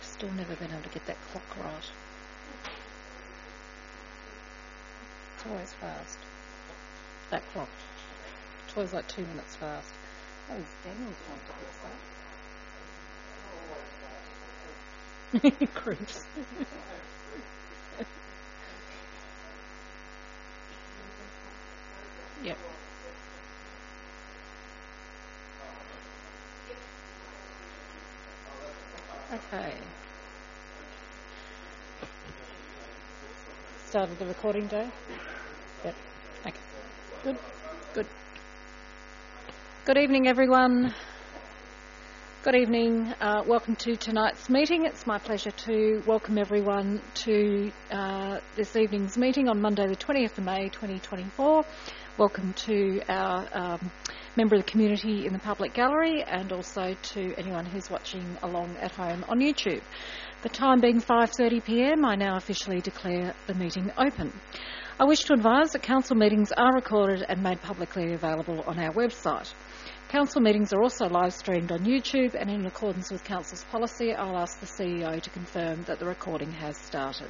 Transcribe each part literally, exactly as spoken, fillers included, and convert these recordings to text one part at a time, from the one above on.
I've still never been able to get that clock right. It's always fast. That clock. It's always like two minutes fast. That was Daniel's one to fix that. Creeps. Yep. Okay. Started the recording, Dave? Yep. Okay. Good. Good. Good evening, everyone. Good evening. Uh, welcome to tonight's meeting. It's my pleasure to welcome everyone to uh, this evening's meeting on Monday the twentieth of May twenty twenty-four. Welcome to our um, member of the community in the public gallery and also to anyone who's watching along at home on YouTube. The time being five thirty p m, I now officially declare the meeting open. I wish to advise that council meetings are recorded and made publicly available on our website. Council meetings are also live streamed on YouTube, and in accordance with Council's policy, I'll ask the C E O to confirm that the recording has started.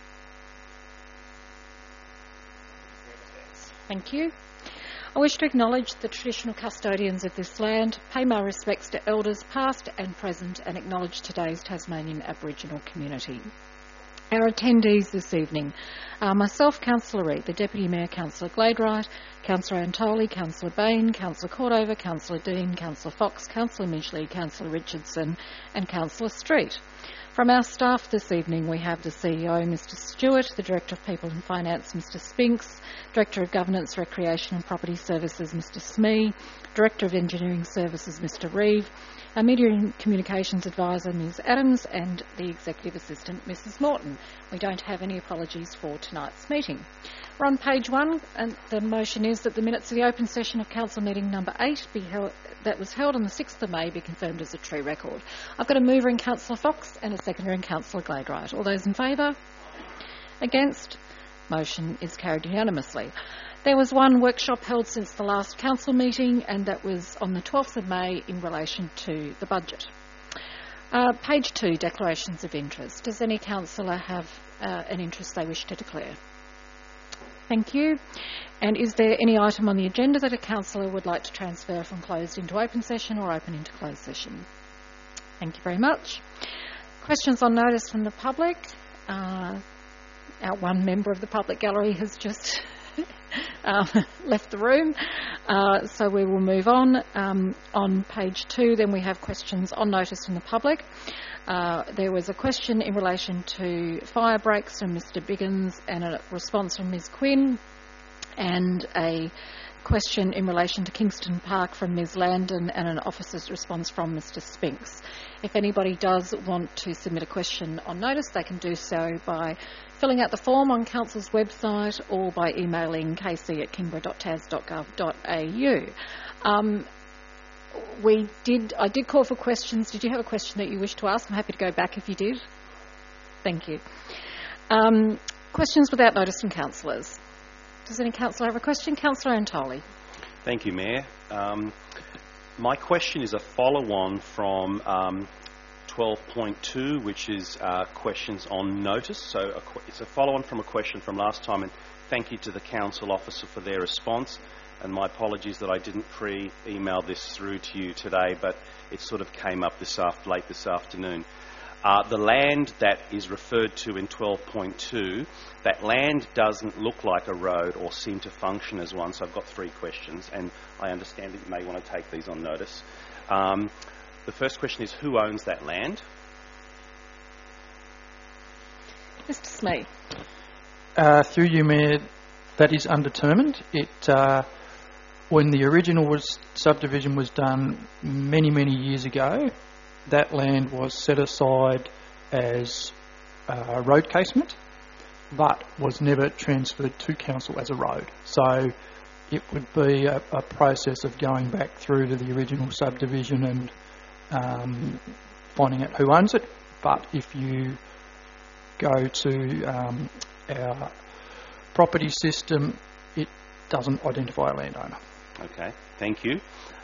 Thank you. I wish to acknowledge the traditional custodians of this land, pay my respects to elders past and present, and acknowledge today's Tasmanian Aboriginal community. Our attendees this evening are myself, Councillor Reid, the Deputy Mayor, Councillor Gladewright, Councillor Antoli, Councillor Bain, Councillor Cordover, Councillor Dean, Councillor Fox, Councillor Midgley, Councillor Richardson and Councillor Street. From our staff this evening, we have the C E O, Mr Stewart, the Director of People and Finance, Mr Spinks, Director of Governance, Recreation and Property Services, Mr Smee, Director of Engineering Services, Mr Reeve, our Media and Communications Advisor, Miz Adams, and the Executive Assistant, Missus Morton. We don't have any apologies for tonight's meeting. We're on page one, and the motion is that the minutes of the open session of Council meeting number eight be held, that was held on the sixth of May be confirmed as a true record. I've got a mover in Councillor Fox and a seconder in Councillor Gladewright. All those in favour? Against? Motion is carried unanimously. There was one workshop held since the last council meeting, and that was on the twelfth of May in relation to the budget. Uh, page two, declarations of interest. Does any councillor have uh, an interest they wish to declare? Thank you. And is there any item on the agenda that a councillor would like to transfer from closed into open session or open into closed session? Thank you very much. Questions on notice from the public. Uh, our one member of the public gallery has just uh, left the room, uh, so we will move on. Um, on page two, then we have questions on notice from the public. Uh, there was a question in relation to fire breaks from Mr Biggins and a response from Miz Quinn, and a question in relation to Kingston Park from Miz Landon and an officer's response from Mr Spinks. If anybody does want to submit a question on notice, they can do so by filling out the form on Council's website or by emailing k c at kingborough dot tas dot gov dot a u. Um, we did, I did call for questions. Did you have a question that you wish to ask? I'm happy to go back if you did. Thank you. Um, questions without notice from councillors. Does any councillor have a question? Councillor Antoli. Thank you, Mayor. Um, my question is a follow-on from um, twelve point two, which is uh, questions on notice. So a qu it's a follow-on from a question from last time, and thank you to the council officer for their response. And my apologies that I didn't pre-email this through to you today, but it sort of came up this after, late this afternoon. Uh, the land that is referred to in twelve point two, that land doesn't look like a road or seem to function as one, so I've got three questions, and I understand that you may want to take these on notice. Um, the first question is, who owns that land? Mr Smee. Uh, through you, Mayor, that is undetermined. It, uh, when the original was, subdivision was done many, many years ago, that land was set aside as uh, road casement, but was never transferred to council as a road. So it would be a, a process of going back through to the original subdivision and um, finding out who owns it. But if you go to um, our property system, it doesn't identify a landowner. Okay, thank you.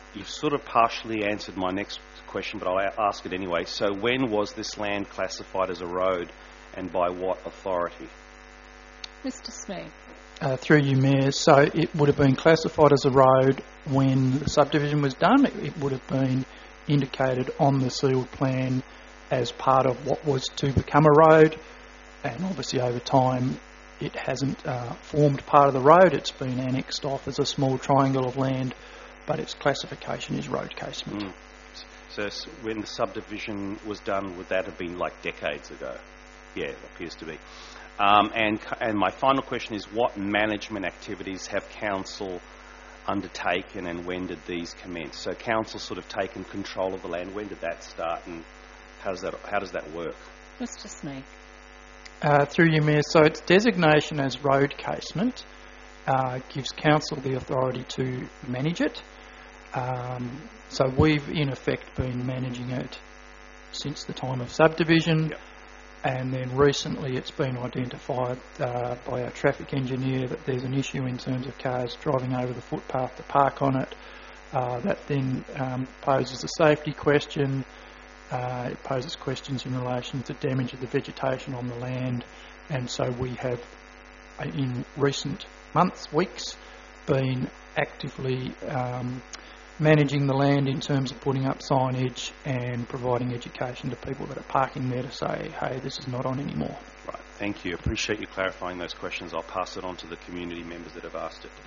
you've sort of partially answered my next question, but I'll a- ask it anyway. So when was this land classified as a road and by what authority? Mister Smee. Uh, through you, Mayor, so it would have been classified as a road when the subdivision was done. It, it would have been indicated on the sealed plan as part of what was to become a road, and obviously over time it hasn't uh, formed part of the road. It's been annexed off as a small triangle of land, but its classification is road casement. Mm. So s- when the subdivision was done, would that have been like decades ago? Yeah, it appears to be. Um, and, c- and my final question is, what management activities have council undertaken and when did these commence? So council sort of taken control of the land. When did that start and how does that, how does that work? Mister Smee. Uh, through you, Mayor, so its designation as road casement uh, gives council the authority to manage it. Um, so we've in effect been managing it since the time of subdivision. Yep. And then recently it's been identified uh, by our traffic engineer that there's an issue in terms of cars driving over the footpath to park on it. Uh, that then um, poses a safety question. Uh, it poses questions in relation to damage of the vegetation on the land. And so we have, uh, in recent months, weeks, been actively um, managing the land in terms of putting up signage and providing education to people that are parking there to say, hey, this is not on anymore. Right, thank you. Appreciate you clarifying those questions. I'll pass it on to the community members that have asked it.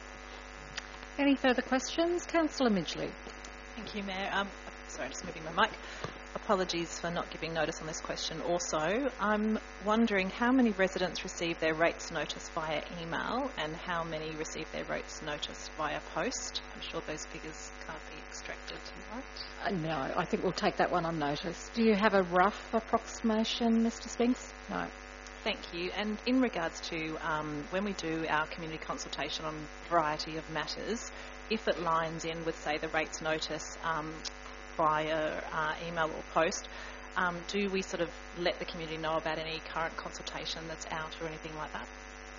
Any further questions? Councillor Midgley. Thank you, Mayor. Um, sorry, just moving my mic. Apologies for not giving notice on this question. Also, I'm wondering how many residents receive their rates notice via email and how many receive their rates notice via post. I'm sure those figures can't be extracted tonight. Uh, no, I think we'll take that one on notice. Do you have a rough approximation, Mister Spinks? No. Thank you. And in regards to um, when we do our community consultation on a variety of matters, if it lines in with, say, the rates notice um, via uh, email or post, um, do we sort of let the community know about any current consultation that's out or anything like that?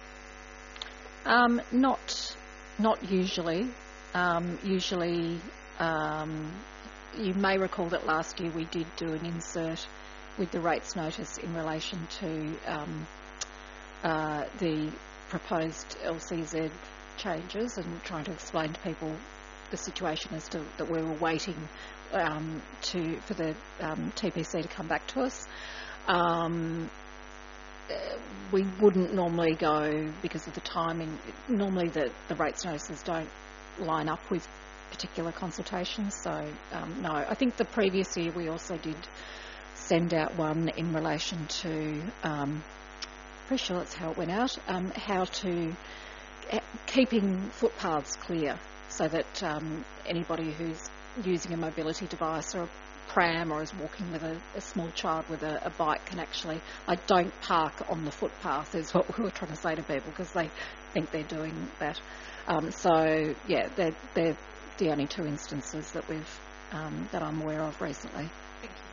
Um, not, not usually. Um, usually, um, you may recall that last year we did do an insert with the rates notice in relation to um, uh, the proposed L C Z changes and trying to explain to people the situation as to that we were waiting um, to for the um, T P C to come back to us. Um, uh, we wouldn't normally go because of the timing. Normally the, the rates notices don't line up with particular consultations. So um, no, I think the previous year we also did send out one in relation to, um, pretty sure that's how it went out, um, how to, uh, keeping footpaths clear so that um, anybody who's using a mobility device or a pram or is walking with a, a small child with a, a bike can actually, like, don't park on the footpath is what we were trying to say to people because they think they're doing that. Um, so, yeah, they're, they're the only two instances that we've, um, that I'm aware of recently. Thank you.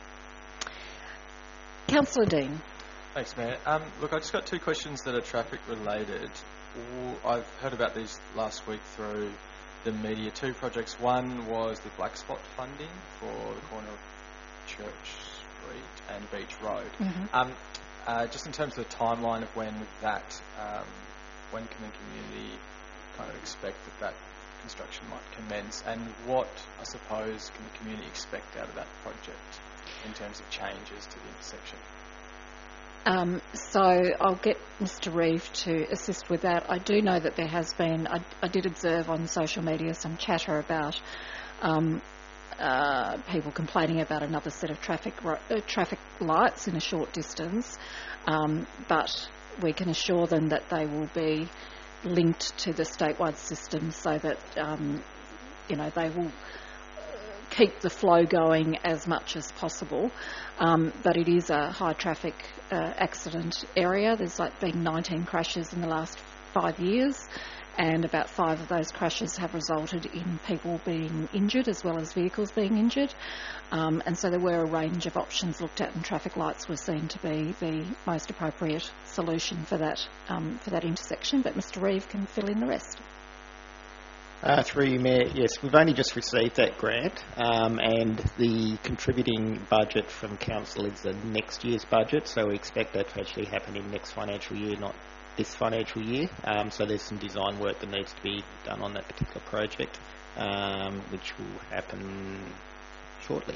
Councillor Dean. Thanks, Mayor. Um, look, I just got two questions that are traffic related. I've heard about these last week through the media. Two projects. One was the Black Spot funding for the corner of Church Street and Beach Road. Mm-hmm. Um, uh, just in terms of the timeline of when that, um, when can the community kind of expect that that construction might commence, and what, I suppose, can the community expect out of that project in terms of changes to the intersection? Um, so I'll get Mister Reeve to assist with that. I do know that there has been, I, I did observe on social media some chatter about um, uh, people complaining about another set of traffic ro- uh, traffic lights in a short distance, um, but we can assure them that they will be linked to the statewide system so that um, you know they will keep the flow going as much as possible. Um, but it is a high traffic uh, accident area. There's like been nineteen crashes in the last five years, and about five of those crashes have resulted in people being injured as well as vehicles being injured. Um, and so there were a range of options looked at, and traffic lights were seen to be the most appropriate solution for that um, for that intersection. But Mister Reeve can fill in the rest. Uh, through you, Mayor, yes, we've only just received that grant, um, and the contributing budget from Council is the next year's budget, so we expect that to actually happen in next financial year, not this financial year. Um, so there's some design work that needs to be done on that particular project, um, which will happen shortly.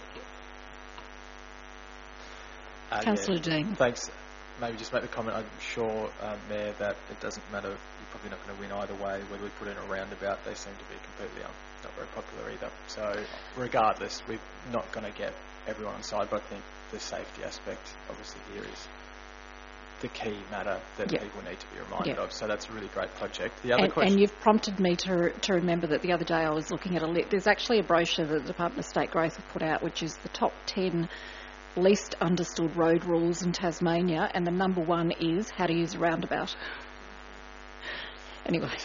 Uh, Councillor yeah, Dean. Thanks. Maybe just make the comment, I'm sure, um, Mayor, that it doesn't matter, you're probably not going to win either way, whether we put in a roundabout, they seem to be completely um, not very popular either. So regardless, we're not going to get everyone on side, but I think the safety aspect obviously here is the key matter that yep. people need to be reminded yep. of. So that's a really great project. The other and, question... and you've prompted me to to remember that the other day I was looking at a lit. There's actually a brochure that the Department of State Growth have put out, which is the top ten least understood road rules in Tasmania, and the number one is how to use a roundabout. Anyway.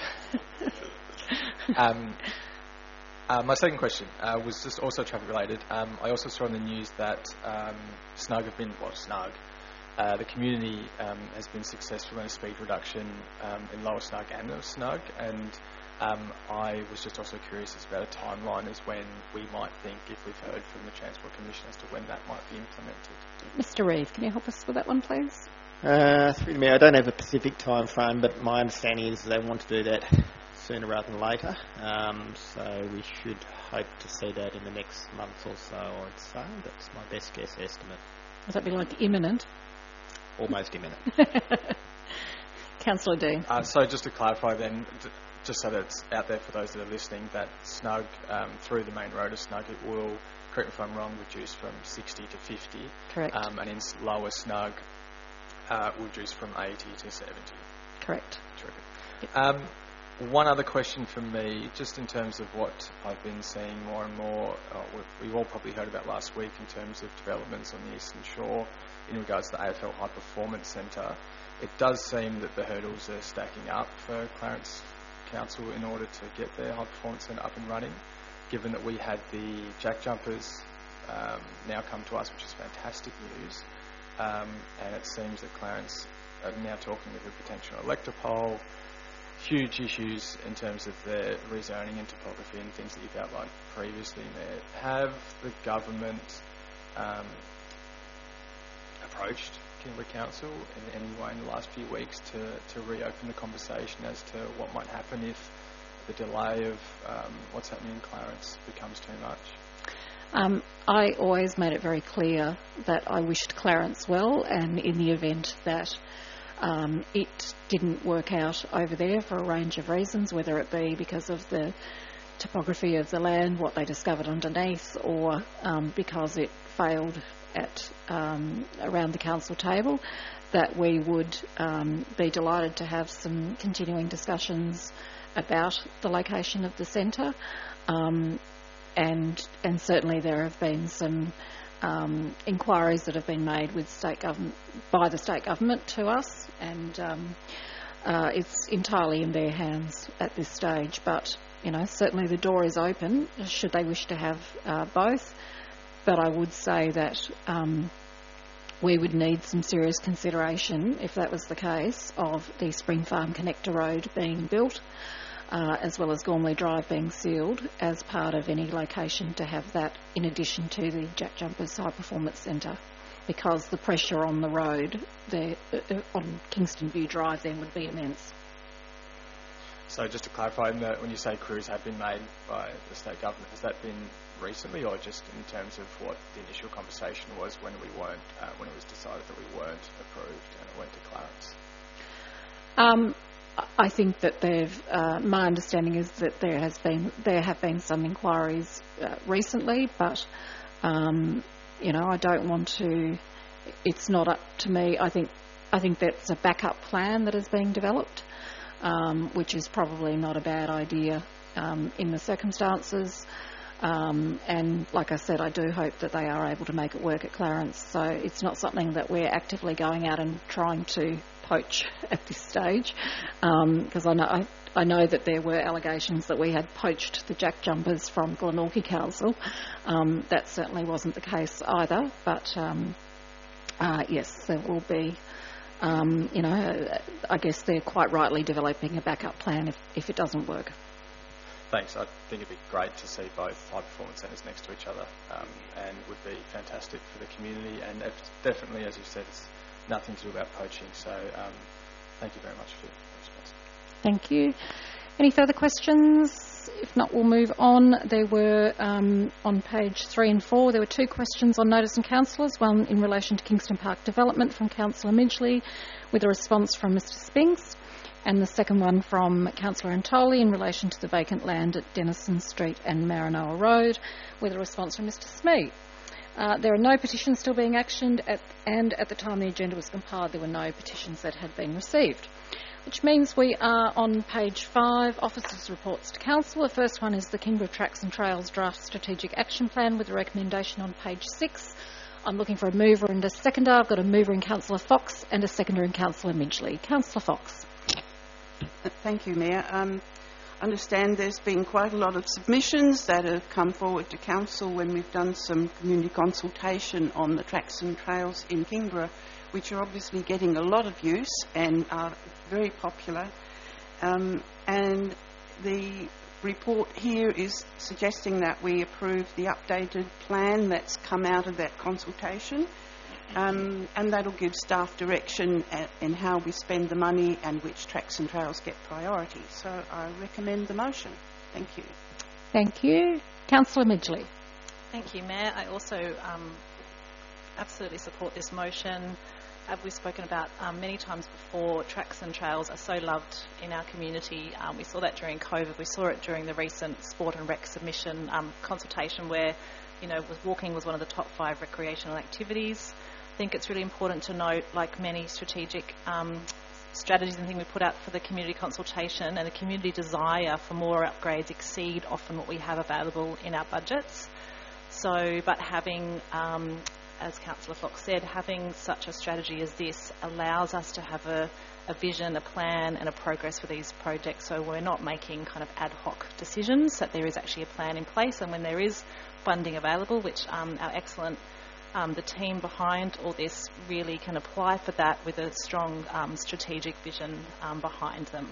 um, uh, my second question uh, was just also traffic related. Um, I also saw on the news that um, Snug have been, well, Snug, uh, the community um, has been successful in a speed reduction um, in Lower Snug and Upper Snug, and Um, I was just also curious as about a timeline as when we might think, if we've heard from the Transport Commission, as to when that might be implemented. Mister Reeve, can you help us with that one, please? Uh, through me, I don't have a specific time frame, but my understanding is they want to do that sooner rather than later. Um, so we should hope to see that in the next month or so, I'd say. That's my best guess estimate. Would that be like imminent? Almost imminent. Councillor Dean. Uh, so just to clarify then, d- just so that it's out there for those that are listening, that Snug, um, through the main road of Snug, it will, correct me if I'm wrong, reduce from sixty to fifty. Correct. Um, and in Lower Snug, uh, will reduce from eighty to seventy. Correct. Terrific. Yep. Um, one other question from me, just in terms of what I've been seeing more and more, uh, we've, we've all probably heard about last week in terms of developments on the Eastern Shore in regards to the A F L High Performance Centre. It does seem that the hurdles are stacking up for Clarence Council in order to get their high performance centre up and running, given that we had the jack jumpers um, now come to us, which is fantastic news, um, and it seems that Clarence are now talking of a potential electropole, huge issues in terms of their rezoning and topography and things that you've outlined previously, Mayor. Have the government um, approached Kimberley Council in any way in the last few weeks to, to reopen the conversation as to what might happen if the delay of um, what's happening in Clarence becomes too much? Um, I always made it very clear that I wished Clarence well, and in the event that um, it didn't work out over there for a range of reasons, whether it be because of the topography of the land, what they discovered underneath, or um, because it failed at um, around the council table, that we would um, be delighted to have some continuing discussions about the location of the centre, um, and and certainly there have been some um, inquiries that have been made with state government by the state government to us, and um, uh, it's entirely in their hands at this stage. But you know, certainly the door is open should they wish to have uh, both. But I would say that um, we would need some serious consideration, if that was the case, of the Spring Farm Connector Road being built, uh, as well as Gormley Drive being sealed, as part of any location to have that in addition to the Jack Jumpers High Performance Centre, because the pressure on the road there, uh, on Kingston View Drive then would be immense. So just to clarify, in the, when you say queries have been made by the state government, has that been recently, or just in terms of what the initial conversation was when we weren't, uh, when it was decided that we weren't approved and it went to Clarence? Um, I think that they've. Uh, my understanding is that there has been, there have been some inquiries uh, recently, but um, you know, I don't want to. It's not up to me. I think, I think that's a backup plan that is being developed, um, which is probably not a bad idea um, in the circumstances. Um, and like I said, I do hope that they are able to make it work at Clarence. So it's not something that we're actively going out and trying to poach at this stage, because um, I know I, I know that there were allegations that we had poached the jack jumpers from Glenorchy Council. Um, that certainly wasn't the case either. But um, uh, yes, there will be. Um, you know, I guess they're quite rightly developing a backup plan if, if it doesn't work. Thanks. I think it'd be great to see both high performance centres next to each other, um, and would be fantastic for the community. And it's definitely, as you said, it's nothing to do about poaching. So um, thank you very much for your response. Thank you. Any further questions? If not, we'll move on. There were, um, on page three and four, there were two questions on notice and councillors, one in relation to Kingston Park development from Councillor Midgley with a response from Mr Spinks, and the second one from Councillor Antoli in relation to the vacant land at Denison Street and Maranoa Road with a response from Mr Smee. Uh, there are no petitions still being actioned, at, and at the time the agenda was compiled there were no petitions that had been received. Which means we are on page five, Officers' Reports to Council. The first one is the Kingborough Tracks and Trails Draft Strategic Action Plan with a recommendation on page six. I'm looking for a mover and a seconder. I've got a mover in Councillor Fox and a seconder in Councillor Midgley. Councillor Fox. Thank you, Mayor. Um, I understand there's been quite a lot of submissions that have come forward to Council when we've done some community consultation on the tracks and trails in Kingborough, which are obviously getting a lot of use and are very popular. Um, and the report here is suggesting that we approve the updated plan that's come out of that consultation, um, and that'll give staff direction at, in how we spend the money and which tracks and trails get priority. So I recommend the motion. Thank you. Thank you. Councillor Midgley. Thank you, Mayor. I also um, absolutely support this motion. As we've spoken about um, many times before, tracks and trails are so loved in our community. Um, we saw that during COVID. We saw it during the recent Sport and Rec submission um, consultation where, you know, was walking was one of the top five recreational activities. I think it's really important to note, like many strategic um, strategies and things we put out for the community consultation, and the community desire for more upgrades exceed often what we have available in our budgets. So, but having... Um, as Councillor Fox said, having such a strategy as this allows us to have a, a vision, a plan and a progress for these projects, so we're not making kind of ad hoc decisions, that there is actually a plan in place, and when there is funding available, which um, our excellent, um, the team behind all this really can apply for that with a strong um, strategic vision um, behind them.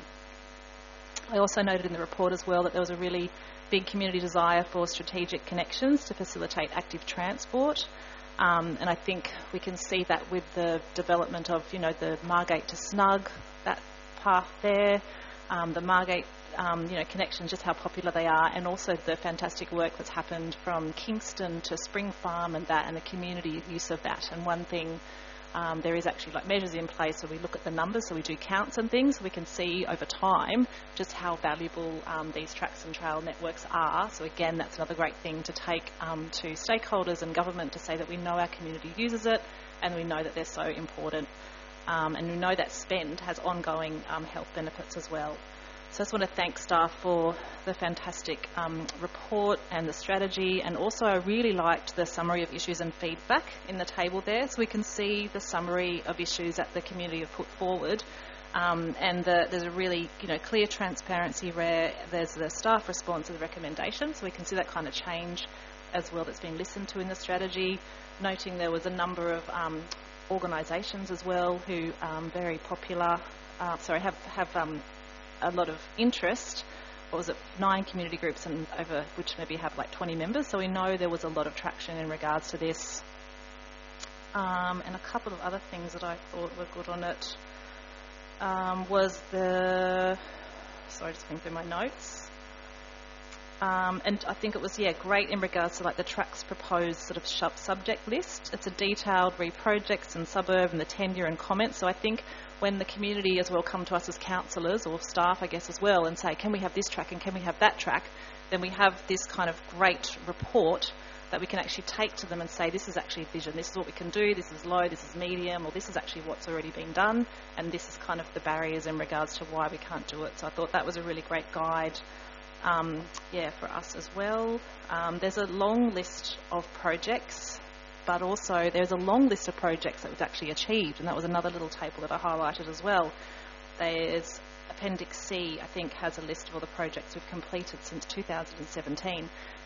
I also noted in the report as well that there was a really big community desire for strategic connections to facilitate active transport. Um, and I think we can see that with the development of, you know, the Margate to Snug, that path there, um, the Margate, um, you know, connections, just how popular they are, and also the fantastic work that's happened from Kingston to Spring Farm and that, and the community use of that. And one thing, um, there is actually like measures in place, so we look at the numbers, so we do counts and things, so we can see over time just how valuable um, these tracks and trail networks are. So again, that's another great thing to take um, to stakeholders and government to say that we know our community uses it and we know that they're so important, um, and we know that spend has ongoing um, health benefits as well. So I just want to thank staff for the fantastic um, report and the strategy, and also I really liked the summary of issues and feedback in the table there, so we can see the summary of issues that the community have put forward, um, and the, there's a really, you know, clear transparency where there's the staff response to the recommendation, so we can see that kind of change as well that's being listened to in the strategy, noting there was a number of um, organisations as well who um, very popular, uh, sorry, have, have um, a lot of interest. What was it, nine community groups, and over which maybe have like twenty members, so we know there was a lot of traction in regards to this. Um, and a couple of other things that I thought were good on it um, was the, sorry, just going through my notes. Um, and I think it was, yeah, great in regards to like the tracks proposed sort of subject list. It's a detailed re projects and suburb and the tenure and comments. So I think when the community as well come to us as councillors or staff, I guess, as well, and say, can we have this track and can we have that track, then we have this kind of great report that we can actually take to them and say, this is actually a vision, this is what we can do, this is low, this is medium, or this is actually what's already been done, and this is kind of the barriers in regards to why we can't do it. So I thought that was a really great guide, um, yeah, for us as well. Um, there's a long list of projects, but also there's a long list of projects that was actually achieved, and that was another little table that I highlighted as well. There's Appendix C, I think, has a list of all the projects we've completed since two thousand seventeen.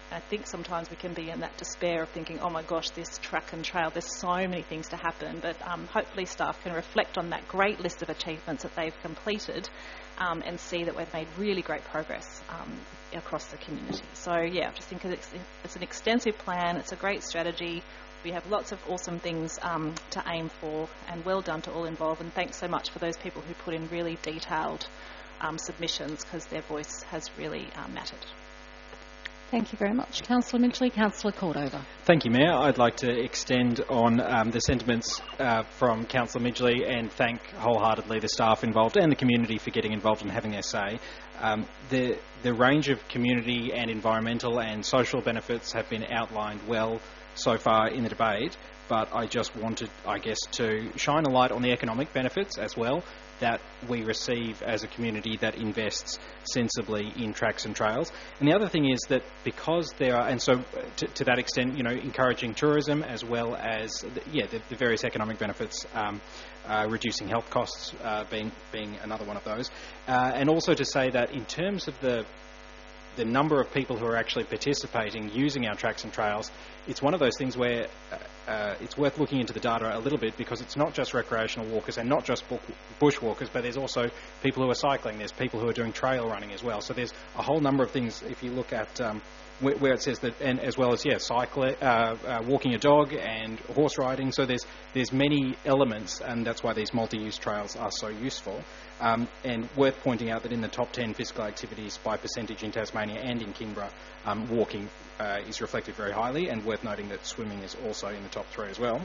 I think sometimes we can be in that despair of thinking, oh my gosh, this track and trail, there's so many things to happen, but um, hopefully staff can reflect on that great list of achievements that they've completed um, and see that we've made really great progress um, across the community. So yeah, I just think it's, it's an extensive plan, it's a great strategy. We have lots of awesome things um, to aim for, and well done to all involved, and thanks so much for those people who put in really detailed um, submissions, because their voice has really uh, mattered. Thank you very much. Councillor Midgley. Councillor Cordova. Thank you, Mayor. I'd like to extend on um, the sentiments uh, from Councillor Midgley and thank wholeheartedly the staff involved and the community for getting involved and having their say. Um, the, the range of community and environmental and social benefits have been outlined well so far in the debate, but I just wanted, I guess, to shine a light on the economic benefits as well that we receive as a community that invests sensibly in tracks and trails. And the other thing is that because there are, and so to, to that extent, you know, encouraging tourism as well as, the, yeah, the, the various economic benefits, um, uh, reducing health costs uh, being being another one of those. Uh, and also to say that in terms of the the number of people who are actually participating using our tracks and trails, it's one of those things where uh, uh, it's worth looking into the data a little bit, because it's not just recreational walkers and not just bushwalkers, but there's also people who are cycling, there's people who are doing trail running as well. So there's a whole number of things if you look at um, where, where it says that, and as well as, yeah, cycling, uh, uh, walking a dog and horse riding. So there's, there's many elements, and that's why these multi-use trails are so useful. Um, and worth pointing out that in the top ten physical activities by percentage in Tasmania and in Kingborough, um, walking uh, is reflected very highly, and worth noting that swimming is also in the top three as well.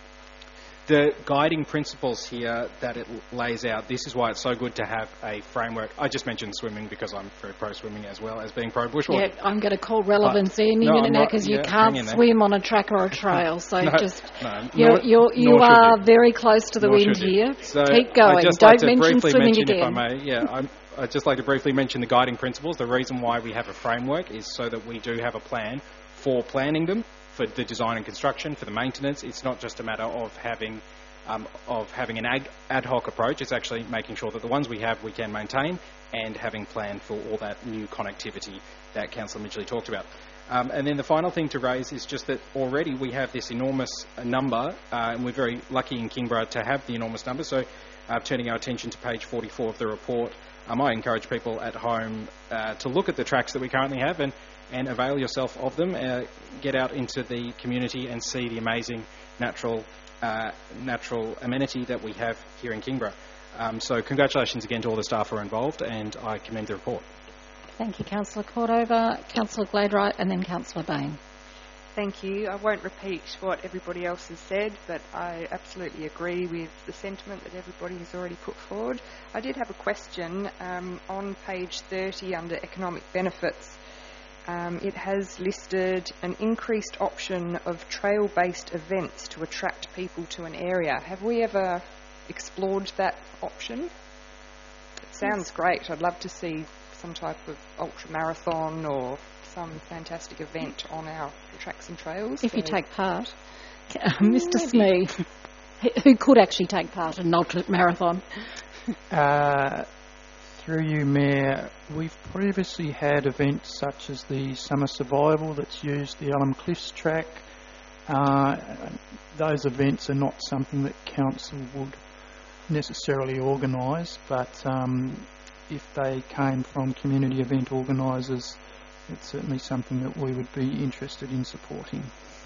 The guiding principles here that it lays out, this is why it's so good to have a framework. I just mentioned swimming because I'm very pro-swimming as well as being pro-bushwalking. Yeah, I'm going to call relevance but, in no, a minute now, because yeah, you can't swim on a track or a trail. So no, just, no, you're, nor, you're, you nor are you. very close to the nor wind here. So Keep going. I'd just Don't like to mention briefly swimming mention, again. If I may, yeah, I'm, I'd just like to briefly mention the guiding principles. The reason why we have a framework is so that we do have a plan for planning them, for the design and construction, for the maintenance. It's not just a matter of having um, of having an ad, ad hoc approach. It's actually making sure that the ones we have we can maintain, and having planned for all that new connectivity that Councillor Midgley talked about. Um, and then the final thing to raise is just that already we have this enormous number, uh, and we're very lucky in Kingborough to have the enormous number. So uh, turning our attention to page forty-four of the report, um, I encourage people at home uh, to look at the tracks that we currently have and, and avail yourself of them. Uh, get out into the community and see the amazing natural uh, natural amenity that we have here in Kingborough. Um, so congratulations again to all the staff who are involved, and I commend the report. Thank you, Councillor Cordova, Councillor Gladwright, and then Councillor Bain. Thank you. I won't repeat what everybody else has said, but I absolutely agree with the sentiment that everybody has already put forward. I did have a question um, on page thirty under economic benefits. Um, it has listed an increased option of trail-based events to attract people to an area. Have we ever explored that option? It sounds great. I'd love to see some type of ultra marathon or some fantastic event on our tracks and trails. If so you take part. Mister Smee, who could actually take part in an ultra marathon? Uh, through you, Mayor, we've previously had events such as the Summer Survival that's used the Elm Cliffs track. Uh, those events are not something that council would necessarily organise, but um, if they came from community event organisers, it's certainly something that we would be interested in supporting.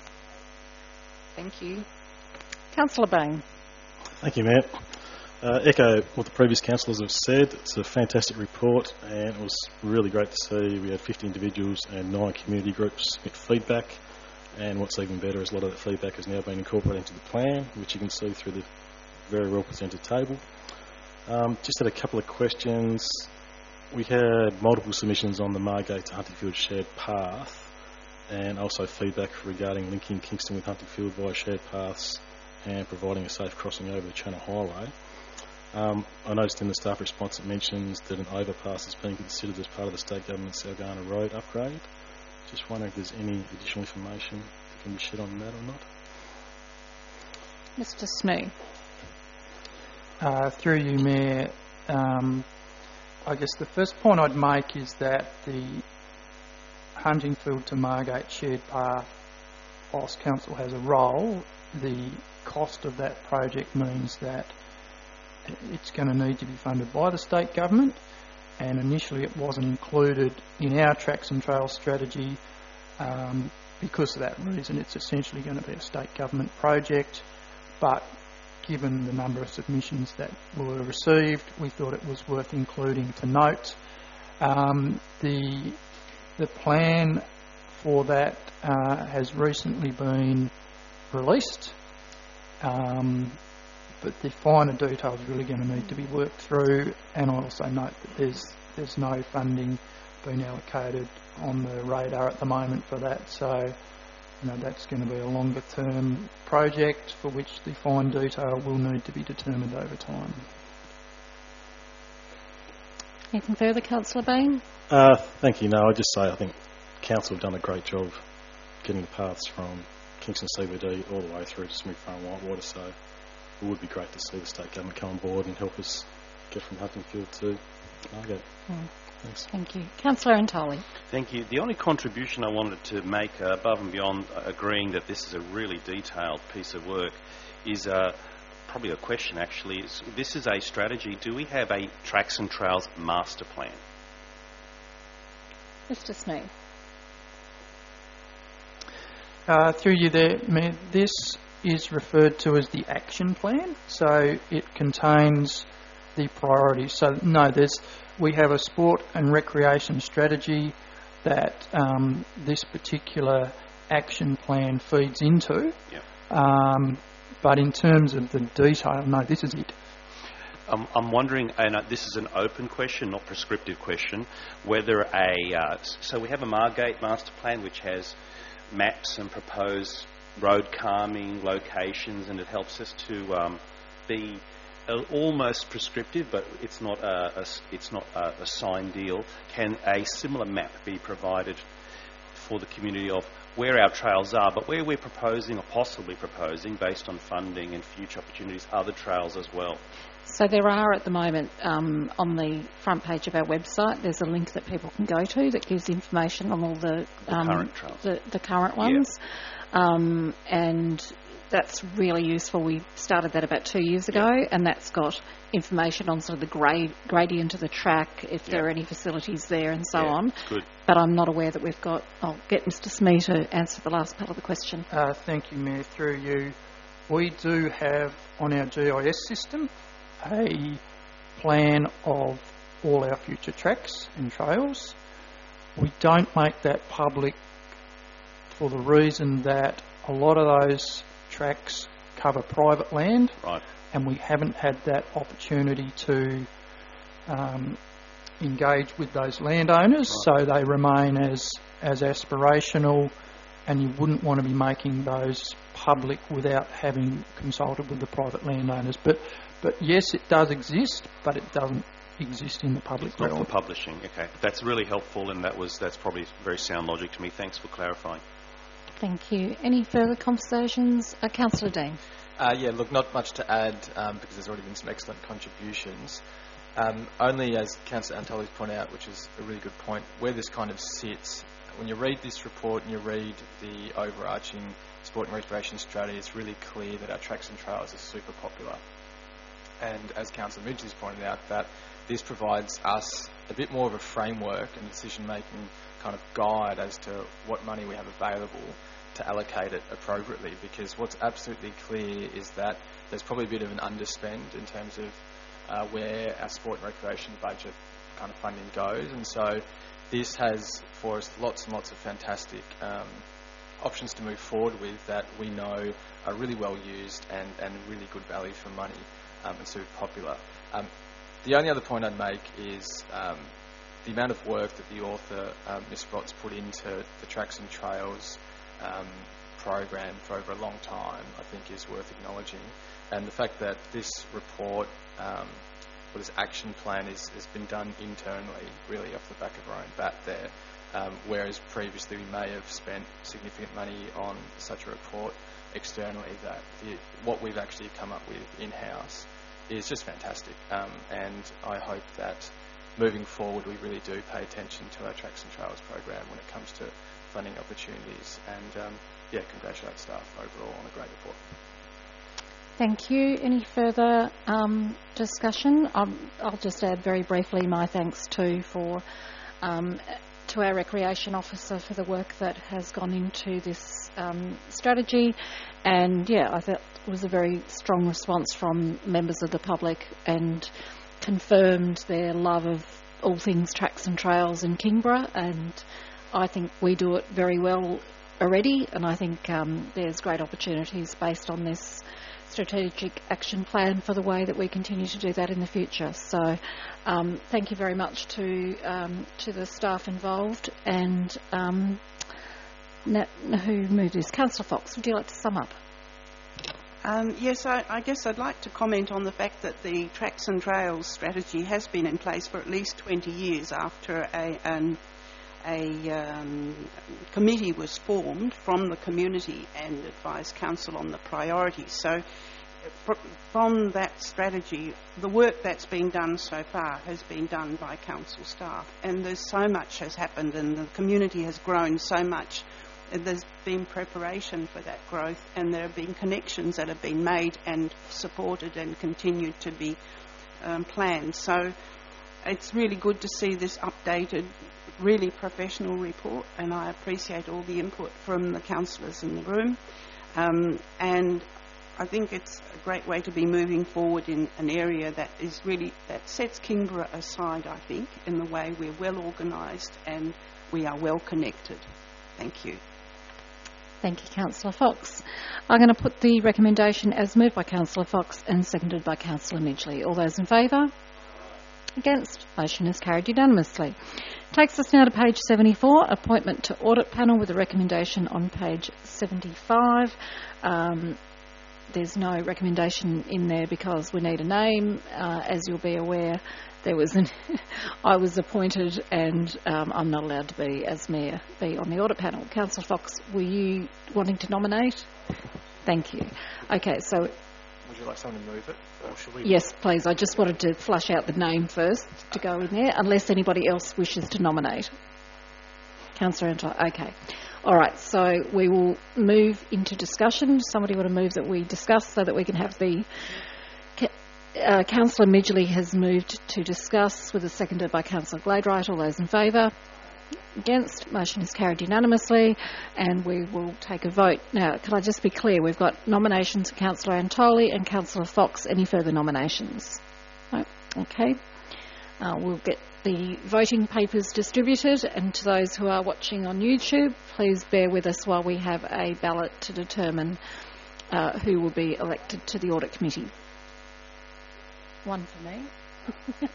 Thank you. Councillor Bain. Thank you, Mayor. Uh, echo what the previous councillors have said. It's a fantastic report, and it was really great to see we had fifty individuals and nine community groups submit feedback, and what's even better is a lot of that feedback has now been incorporated into the plan, which you can see through the very well presented table. Um, just had a couple of questions. We had multiple submissions on the Margate to Huntingfield shared path, and also feedback regarding linking Kingston with Huntingfield via shared paths and providing a safe crossing over the Channel Highway. Um, I noticed in the staff response it mentions that an overpass is being considered as part of the state government's Salgana Road upgrade. Just wondering if there's any additional information that can be shed on that or not. Mister Smee. Uh, through you, Mayor, um, I guess the first point I'd make is that the Huntingfield to Margate shared path, whilst Council has a role, the cost of that project means that it's going to need to be funded by the state government, and initially it wasn't included in our Tracks and Trails strategy. Um, because of that reason, it's essentially going to be a state government project, but given the number of submissions that were received, we thought it was worth including to note. Um, the, the plan for that uh, has recently been released, um, but the finer details are really going to need to be worked through, and I also note that there's, there's no funding being allocated on the radar at the moment for that, so you know, that's going to be a longer term project for which the fine detail will need to be determined over time. Anything further, Councillor Bain? Uh, thank you. No, I just say I think Council have done a great job getting the paths from Kingston C B D all the way through to Smith Farm Whitewater, so it would be great to see the state government come on board and help us get from Huntingfield to Margate. Mm. Thanks. Thank you. Councillor Antoli. Thank you. The only contribution I wanted to make uh, above and beyond uh, agreeing that this is a really detailed piece of work is uh, probably a question actually. Is, this is a strategy. Do we have a Tracks and Trails master plan? Mister Sneed. Uh, through you there, Mayor, this is referred to as the action plan, so it contains the priorities. So no, there's we have a sport and recreation strategy that um, this particular action plan feeds into. Yep. Um, but in terms of the detail, no, this is it. Um, I'm wondering, and uh, this is an open question, not prescriptive question, whether a... Uh, so we have a Margate master plan which has maps and proposed road calming locations, and it helps us to um, be uh, almost prescriptive, but it's not a, a it's not a, a signed deal. Can a similar map be provided for the community of where our trails are, but where we're proposing or possibly proposing, based on funding and future opportunities, other trails as well? So there are at the moment um, on the front page of our website, there's a link that people can go to that gives information on all the, the um, current trails, the, the current ones, yeah. um, and that's really useful. We started that about two years ago, yeah. and that's got information on sort of the grade, gradient of the track, if yeah. there are any facilities there, and so yeah, on. Good. But I'm not aware that we've got. I'll get Mister Smee to answer the last part of the question. Uh, thank you, Mayor. Through you, we do have on our G I S system a plan of all our future tracks and trails. We don't make that public for the reason that a lot of those tracks cover private land, right. and we haven't had that opportunity to um, engage with those landowners, right. so they remain as, as aspirational, and you wouldn't want to be making those public without having consulted with the private landowners. But But yes, it does exist, but it doesn't exist in the public it's not realm. for publishing. Okay, that's really helpful, and that was that's probably very sound logic to me. Thanks for clarifying. Thank you. Any further conversations? Uh, Councillor Dean. Uh, yeah, look, not much to add um, because there's already been some excellent contributions. Um, only, as Councillor Antoli's pointed out, which is a really good point, where this kind of sits. When you read this report and you read the overarching sport and recreation strategy, it's really clear that our tracks and trails are super popular. And as Councillor Midgley's pointed out, that this provides us a bit more of a framework and decision-making kind of guide as to what money we have available to allocate it appropriately, because what's absolutely clear is that there's probably a bit of an underspend in terms of uh, where our sport and recreation budget kind of funding goes, and so this has for us lots and lots of fantastic um, options to move forward with that we know are really well used and, and really good value for money. Um, and super popular. Um, the only other point I'd make is um, the amount of work that the author, um, Miz Sprott's put into the Tracks and Trails um, program for over a long time, I think is worth acknowledging. And the fact that this report, um, or this action plan, is, has been done internally, really off the back of our own bat there, um, whereas previously we may have spent significant money on such a report externally, that the, what we've actually come up with in-house is just fantastic, um, and I hope that moving forward we really do pay attention to our Tracks and Trails program when it comes to funding opportunities. And um, yeah, congratulate staff overall on a great report. Thank you. Any further um, discussion? I'll, I'll just add very briefly my thanks too for um, to our Recreation Officer for the work that has gone into this um, strategy. And yeah, I thought it was a very strong response from members of the public and confirmed their love of all things tracks and trails in Kingborough. And I think we do it very well already, and I think um, there's great opportunities based on this strategic action plan for the way that we continue to do that in the future. So um, thank you very much to um, to the staff involved. And um, now, who moved this? Councillor Fox, would you like to sum up? Um, yes, I, I guess I'd like to comment on the fact that the Tracks and Trails strategy has been in place for at least twenty years after a, an, a um, committee was formed from the community and advised council on the priorities. So fr- from that strategy, the work that's been done so far has been done by council staff, and there's so much has happened and the community has grown so much. There's been preparation for that growth, and there have been connections that have been made and supported and continued to be um, planned. So it's really good to see this updated, really professional report, and I appreciate all the input from the councillors in the room. Um, and I think it's a great way to be moving forward in an area that is really, that sets Kingborough aside, I think, in the way we're well organised and we are well connected. Thank you. Thank you, Councillor Fox. I'm going to put the recommendation as moved by Councillor Fox and seconded by Councillor Midgley. All those in favour? Against? Motion is carried unanimously. Takes us now to page seventy-four, appointment to audit panel, with a recommendation on page seventy-five. Um, there's no recommendation in there because we need a name. Uh, as you'll be aware, there was an I was appointed, and um, I'm not allowed to be, as Mayor, be on the audit panel. Councillor Fox, were you wanting to nominate? Thank you. Okay, so... Would you like someone to move it, or should we? Yes, please. I just wanted to flush out the name first to go in there, unless anybody else wishes to nominate. Councillor Anton. Okay. All right, so we will move into discussion. Somebody want to move that we discuss so that we can have the... Uh, Councillor Midgley has moved to discuss, with a seconded by Councillor Gladwright. All those in favour? Against? Motion is carried unanimously, and we will take a vote. Now, can I just be clear? We've got nominations for Councillor Antoli and Councillor Fox. Any further nominations? No? Okay. Uh, we'll get the voting papers distributed, and to those who are watching on YouTube, please bear with us while we have a ballot to determine uh, who will be elected to the Audit Committee. One for me.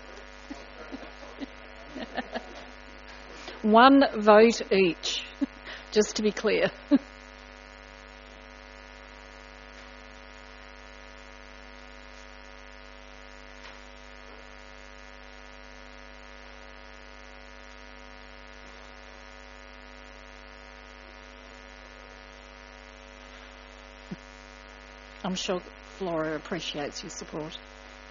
One vote each, just to be clear. I'm sure Flora appreciates your support.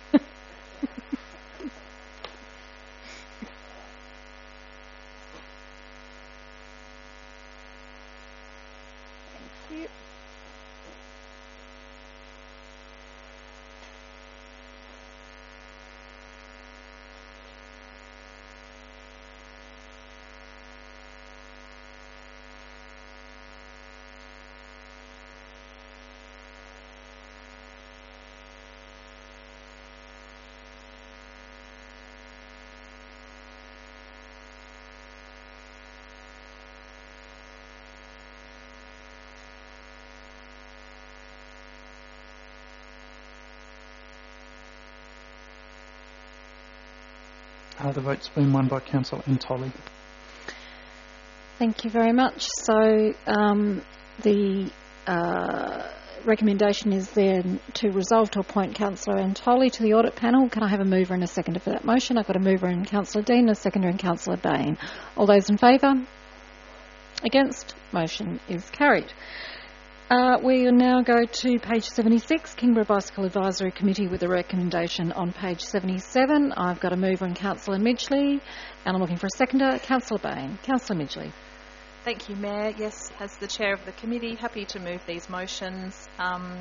Uh, the vote's been won by Councillor Antoli. Thank you very much. So um, the uh, recommendation is then to resolve to appoint Councillor Antoli to the audit panel. Can I have a mover and a seconder for that motion? I've got a mover in Councillor Dean, a seconder in Councillor Bain. All those in favour? Against? Motion is carried. Uh, we will now go to page seventy-six, Kingborough Bicycle Advisory Committee with a recommendation on page seventy-seven. I've got a move on Councillor Midgley, and I'm looking for a seconder, Councillor Bain. Councillor Midgley. Thank you, Mayor. Yes, as the Chair of the Committee, happy to move these motions. Um,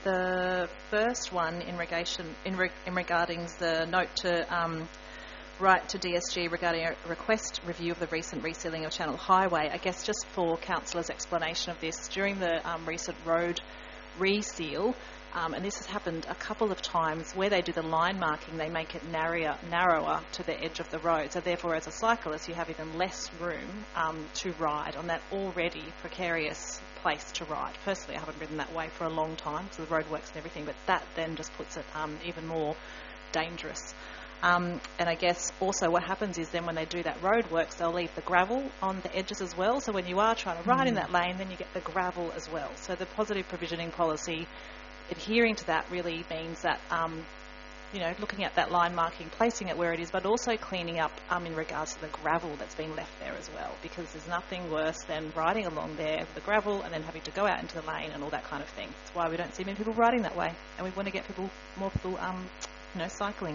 the first one in, regation, in, re, in regarding the note to um, write to D S G regarding a request review of the recent resealing of Channel Highway. I guess just for Councillor's explanation of this, during the um, recent road reseal, um, and this has happened a couple of times, where they do the line marking, they make it narrower, narrower to the edge of the road. So therefore, as a cyclist, you have even less room um, to ride on that already precarious place to ride. Personally, I haven't ridden that way for a long time, so the roadworks and everything, but that then just puts it um, even more dangerous. Um, and I guess also what happens is then when they do that roadworks, they'll leave the gravel on the edges as well. So when you are trying to ride mm. in that lane, then you get the gravel as well. So the positive provisioning policy, adhering to that really means that, um, you know, looking at that line marking, placing it where it is, but also cleaning up um, in regards to the gravel that's been left there as well, because there's nothing worse than riding along there with the gravel and then having to go out into the lane and all that kind of thing. That's why we don't see many people riding that way, and we want to get people, more people, um, you know, cycling.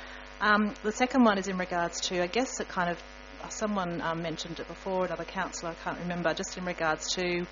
Um, the second one is in regards to, I guess it kind of, someone um, mentioned it before, another councillor, I can't remember, just in regards to,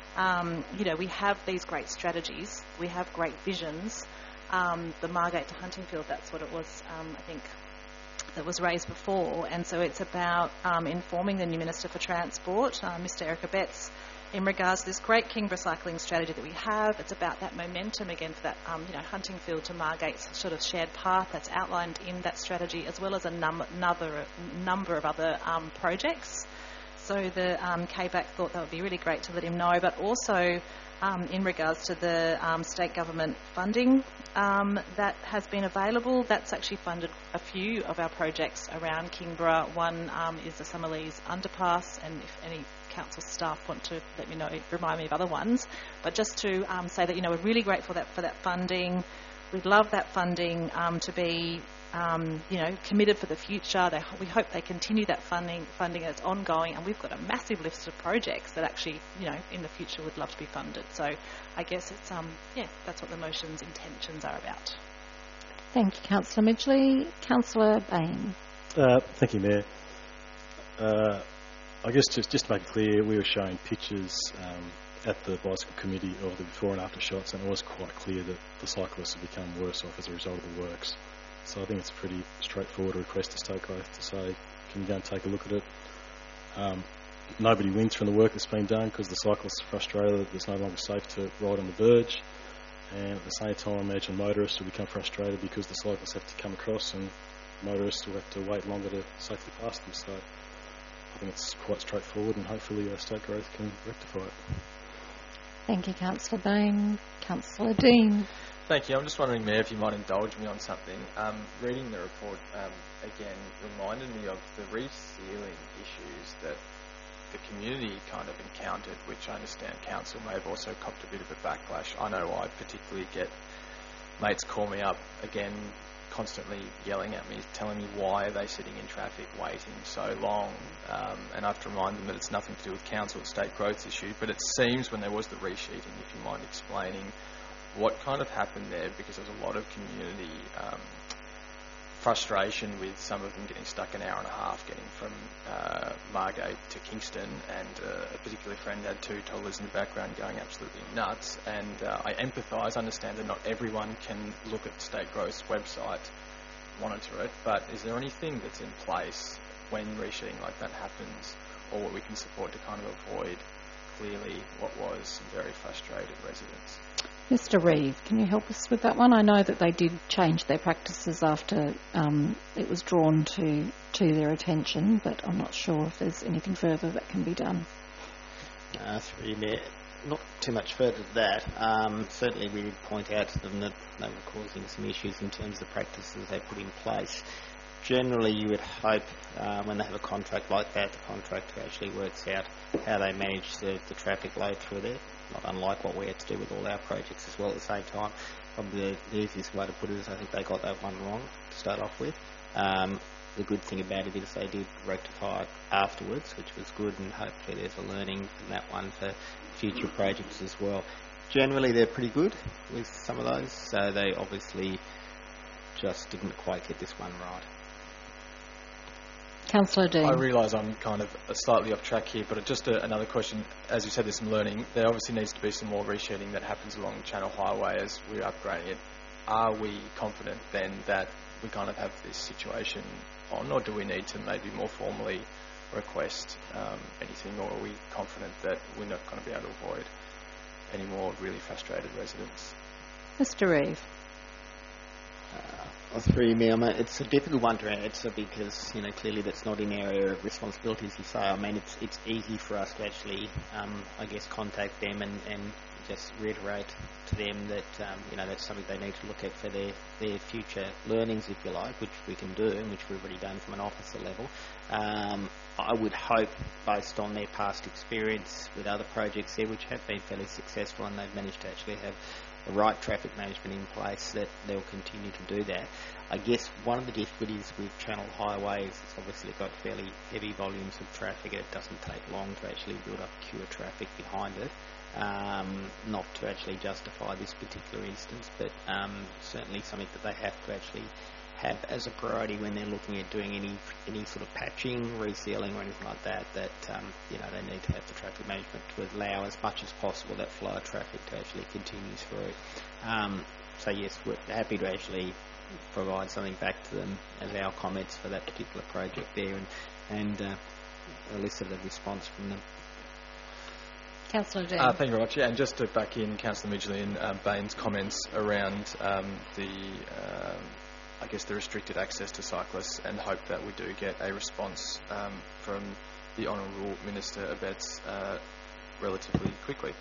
um, you know, we have these great strategies, we have great visions. Um, the Margate to Huntingfield, that's what it was, um, I think, that was raised before. And so it's about um, informing the new Minister for Transport, uh, Mister Eric Abetz, in regards to this great Kingborough cycling strategy that we have. It's about that momentum again for that, um, you know, Huntingfield to Margate sort of shared path that's outlined in that strategy, as well as a num- another number of other um, projects. So the um, K B A C thought that would be really great to let him know, but also um, in regards to the um, state government funding um, that has been available, that's actually funded a few of our projects around Kingborough. One um, is the Summerlees Underpass, and if any council staff want to let me know, remind me of other ones. But just to um, say that, you know, we're really grateful that for that funding. We'd love that funding um, to be, um, you know, committed for the future. They, we hope they continue that funding, funding as ongoing, and we've got a massive list of projects that actually, you know, in the future would love to be funded. So I guess it's, um, yeah, that's what the motion's intentions are about. Thank you, Councillor Midgley. Councillor Bain. Uh, thank you, Mayor. Uh, I guess just, just to make it clear, we were showing pictures um, at the bicycle committee of the before and after shots, and it was quite clear that the cyclists have become worse off as a result of the works. So I think it's a pretty straightforward request to Stoke Oath to say, can you go and take a look at it? Um, nobody wins from the work that's been done because the cyclists are frustrated that it's no longer safe to ride on the verge, and at the same time I imagine motorists will become frustrated because the cyclists have to come across and motorists will have to wait longer to safely pass them. So I think it's quite straightforward, and hopefully uh, Stoke Oath can rectify it. Thank you, Councillor Bain. Councillor Dean. Thank you. I'm just wondering, Mayor, if you might indulge me on something. Um, reading the report um, again reminded me of the resealing issues that the community kind of encountered, which I understand Council may have also copped a bit of a backlash. I know I particularly get mates call me up again, constantly yelling at me, telling me why are they sitting in traffic waiting so long, um, and I have to remind them that it's nothing to do with council, it's state growth issue. But it seems when there was the resheeting, if you mind explaining what kind of happened there, because there's a lot of community um, frustration with some of them getting stuck an hour and a half getting from uh, Margate to Kingston, and uh, a particular friend had two toddlers in the background going absolutely nuts. And uh, I empathise, understand that not everyone can look at State Growth's website, monitor it, but is there anything that's in place when resheeting like that happens, or what we can support to kind of avoid clearly what was some very frustrated residents? Mister Reeve, can you help us with that one? I know that they did change their practices after um, it was drawn to, to their attention, but I'm not sure if there's anything further that can be done. Uh, through Mayor, not too much further to that. Um, certainly we did point out to them that they were causing some issues in terms of the practices they put in place. Generally, you would hope uh, when they have a contract like that, the contractor actually works out how they manage the, the traffic load through there, not unlike what we had to do with all our projects as well at the same time. Probably the, the easiest way to put it is I think they got that one wrong to start off with. Um, the good thing about it is they did rectify it afterwards, which was good, and hopefully there's a learning from that one for future projects as well. Generally, they're pretty good with some of those, so they obviously just didn't quite get this one right. Councillor Dean. I realise I'm kind of slightly off track here, but just a, another question. As you said, there's some learning. There obviously needs to be some more resheeting that happens along Channel Highway as we're upgrading it. Are we confident then that we kind of have this situation on, or do we need to maybe more formally request um, anything, or are we confident that we're not going to be able to avoid any more really frustrated residents? Mister Reeve. Uh, through me, I mean, it's a difficult one to answer because, you know, clearly that's not in our area of responsibility, as you say. I mean, it's it's easy for us to actually, um, I guess, contact them and, and just reiterate to them that, um, you know, that's something they need to look at for their, their future learnings, if you like, which we can do and which we've already done from an officer level. Um, I would hope, based on their past experience with other projects there, which have been fairly successful, and they've managed to actually have the right traffic management in place, that they'll continue to do that. I guess one of the difficulties with Channel Highway is it's obviously got fairly heavy volumes of traffic, and it doesn't take long to actually build up queue of traffic behind it. Um, not to actually justify this particular instance, but um, certainly something that they have to actually have as a priority when they're looking at doing any any sort of patching, resealing or anything like that, that um, you know, they need to have the traffic management to allow as much as possible that flow of traffic to actually continue through. Um, so yes, we're happy to actually provide something back to them as our comments for that particular project there, and, and uh, elicit a response from them. Councillor Dean. Uh, thank you very much. Yeah, and just to back in Councillor Midgley and uh, Bain's comments around um, the, um, I guess, the restricted access to cyclists, and hope that we do get a response um, from the Honourable Minister Abetz uh, relatively quickly.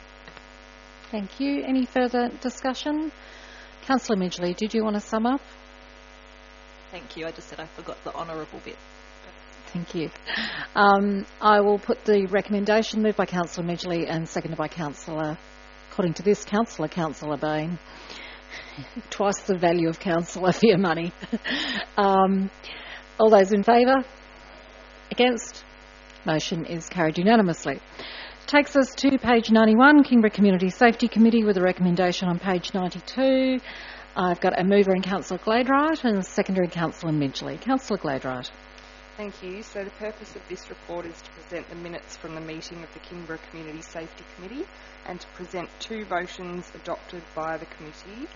Thank you. Any further discussion? Councillor Midgley, did you want to sum up? Thank you. I just said I forgot the honourable bit. Thank you. Um, I will put the recommendation moved by Councillor Midgley and seconded by Councillor, according to this councillor, Councillor Bain. Twice the value of councillor for your money. um, all those in favour? Against? Motion is carried unanimously. Takes us to page ninety-one, Kingborough Community Safety Committee, with a recommendation on page ninety-two. I've got a mover in Councillor Gladright and a seconder in Councillor Midgley. Councillor Gladright. Thank you. So the purpose of this report is to present the minutes from the meeting of the Kingborough Community Safety Committee and to present two motions adopted by the committee.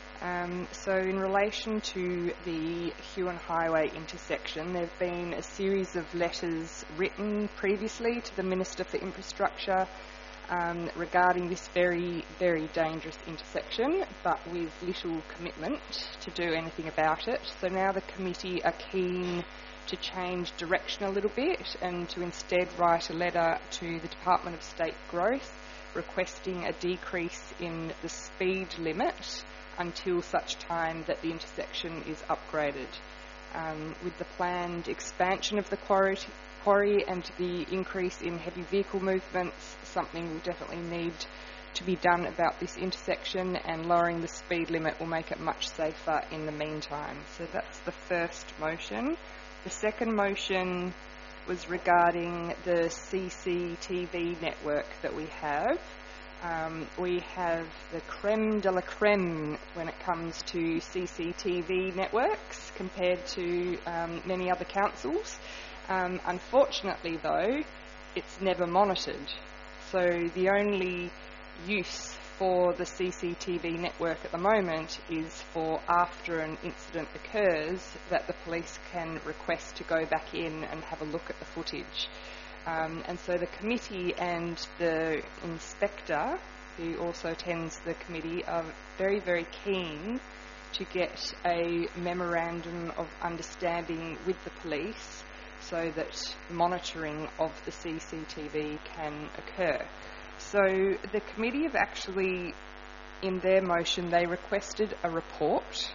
Um, so in relation to the Huon Highway intersection, there have been a series of letters written previously to the Minister for Infrastructure um, regarding this very, very dangerous intersection, but with little commitment to do anything about it. So now the committee are keen to change direction a little bit and to instead write a letter to the Department of State Growth requesting a decrease in the speed limit until such time that the intersection is upgraded. Um, with the planned expansion of the quarry, quarry and the increase in heavy vehicle movements, something will definitely need to be done about this intersection, and lowering the speed limit will make it much safer in the meantime. So that's the first motion. The second motion was regarding the C C T V network that we have. Um, we have the creme de la creme when it comes to C C T V networks compared to um, many other councils. Um, unfortunately, though, it's never monitored. So the only use for the C C T V network at the moment is for after an incident occurs that the police can request to go back in and have a look at the footage. Um, and so the committee and the inspector, who also attends the committee, are very, very keen to get a memorandum of understanding with the police so that monitoring of the C C T V can occur. So the committee have actually, in their motion, they requested a report.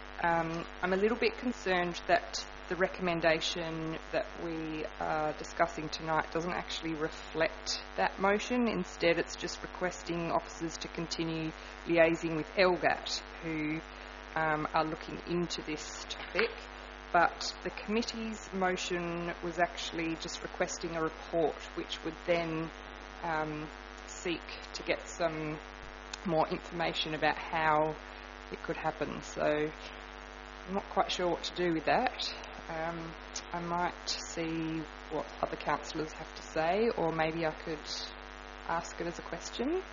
Um, I'm a little bit concerned that the recommendation that we are discussing tonight doesn't actually reflect that motion. Instead, it's just requesting officers to continue liaising with L G A T, who um, are looking into this topic. but the committee's motion was actually just requesting a report which would then um, seek to get some more information about how it could happen. So I'm not quite sure what to do with that. Um, I might see what other councillors have to say, or maybe I could ask it as a question.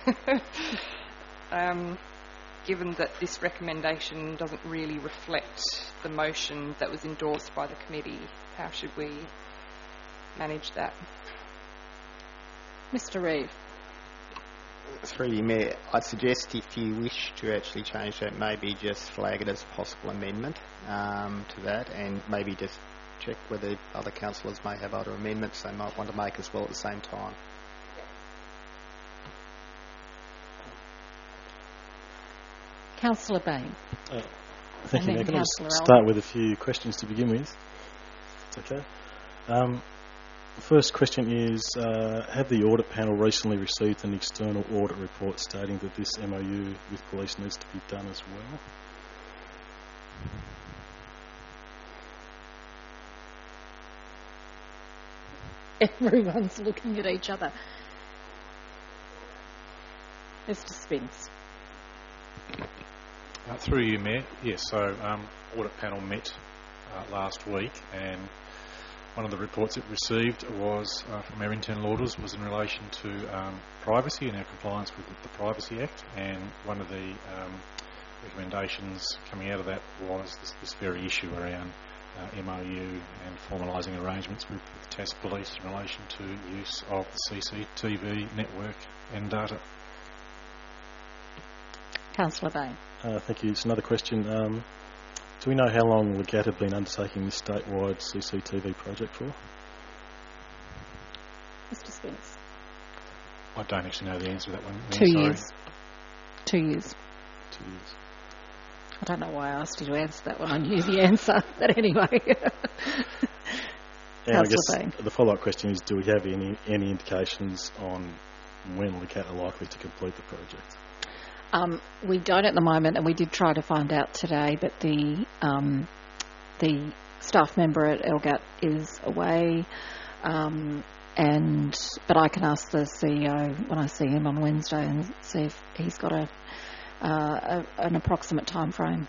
um, given that this recommendation doesn't really reflect the motion that was endorsed by the committee, how should we manage that? Mister Reeve. Through you, Mayor, I'd suggest if you wish to actually change that, maybe just flag it as a possible amendment um, to that, and maybe just check whether other councillors may have other amendments they might want to make as well at the same time. Councillor Bain. Uh, thank And you, Mayor. then Can I just Councillor start with a few questions to begin with? It's okay. Um, the first question is, uh, have the audit panel recently received an external audit report stating that this M O U with police needs to be done as well? Everyone's looking at each other. Mister Spence. Uh, through you, Mayor. Yes, so um, audit panel met uh, last week, and one of the reports it received was uh, from our internal auditors was in relation to um, privacy and our compliance with the Privacy Act, and one of the um, recommendations coming out of that was this, this very issue around uh, M O U and formalising arrangements with, with T A S Police in relation to use of the C C T V network and data. Councillor Bain. Uh, thank you. It's another question. Um, do we know how long Legat have been undertaking this statewide C C T V project for? Mister Spence. I don't actually know the answer to that one. Two Sorry. years. Two years. Two years. I don't know why I asked you to answer that one. I knew the answer, but anyway. And I Councillor guess Bain. the follow-up question is, do we have any any indications on when Legat are likely to complete the project? Um, we don't at the moment, and we did try to find out today, but the um, the staff member at Elgat is away, um, and but I can ask the C E O when I see him on Wednesday and see if he's got a, uh, a an approximate time frame.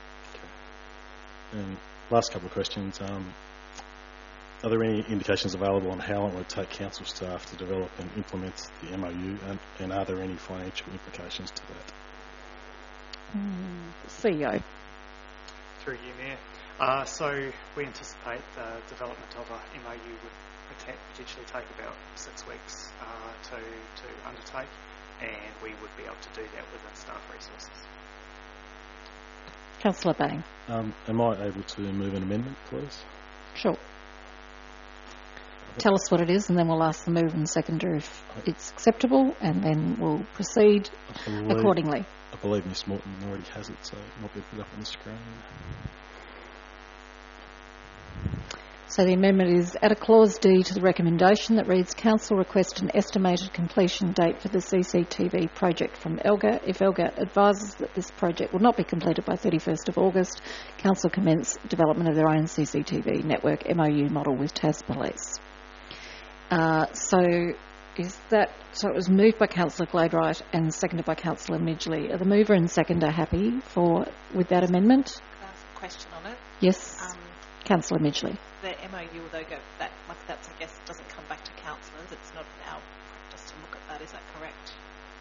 And last couple of questions. Um, are there any indications available on how long it would take council staff to develop and implement the M O U, and, and are there any financial implications to that? Mm, C E O. Through you, Mayor. Uh, so we anticipate the development of a M O U would potentially take about six weeks uh, to, to undertake, and we would be able to do that within staff resources. Councillor Bain. Um, am I able to move an amendment, please? Sure. Tell us what it is, and then we'll ask the move and seconder if it's acceptable, and then we'll proceed I believe, accordingly. I believe Miss Morton already has it, so it might be put up on the screen. So the amendment is add a clause D to the recommendation that reads, Council request an estimated completion date for the C C T V project from Elgat. If Elgat advises that this project will not be completed by thirty-first of August, Council commence development of their own C C T V network M O U model with T A S Police. Uh, so is that, so it was moved by Councillor Gladwright and seconded by Councillor Midgley. Are the mover and seconder happy for with that amendment? Can I ask a question on it? Yes. Um, Councillor Midgley. The M O U, although go that like that's I guess doesn't come back to councillors. It's not our practice to look at that. Is that correct?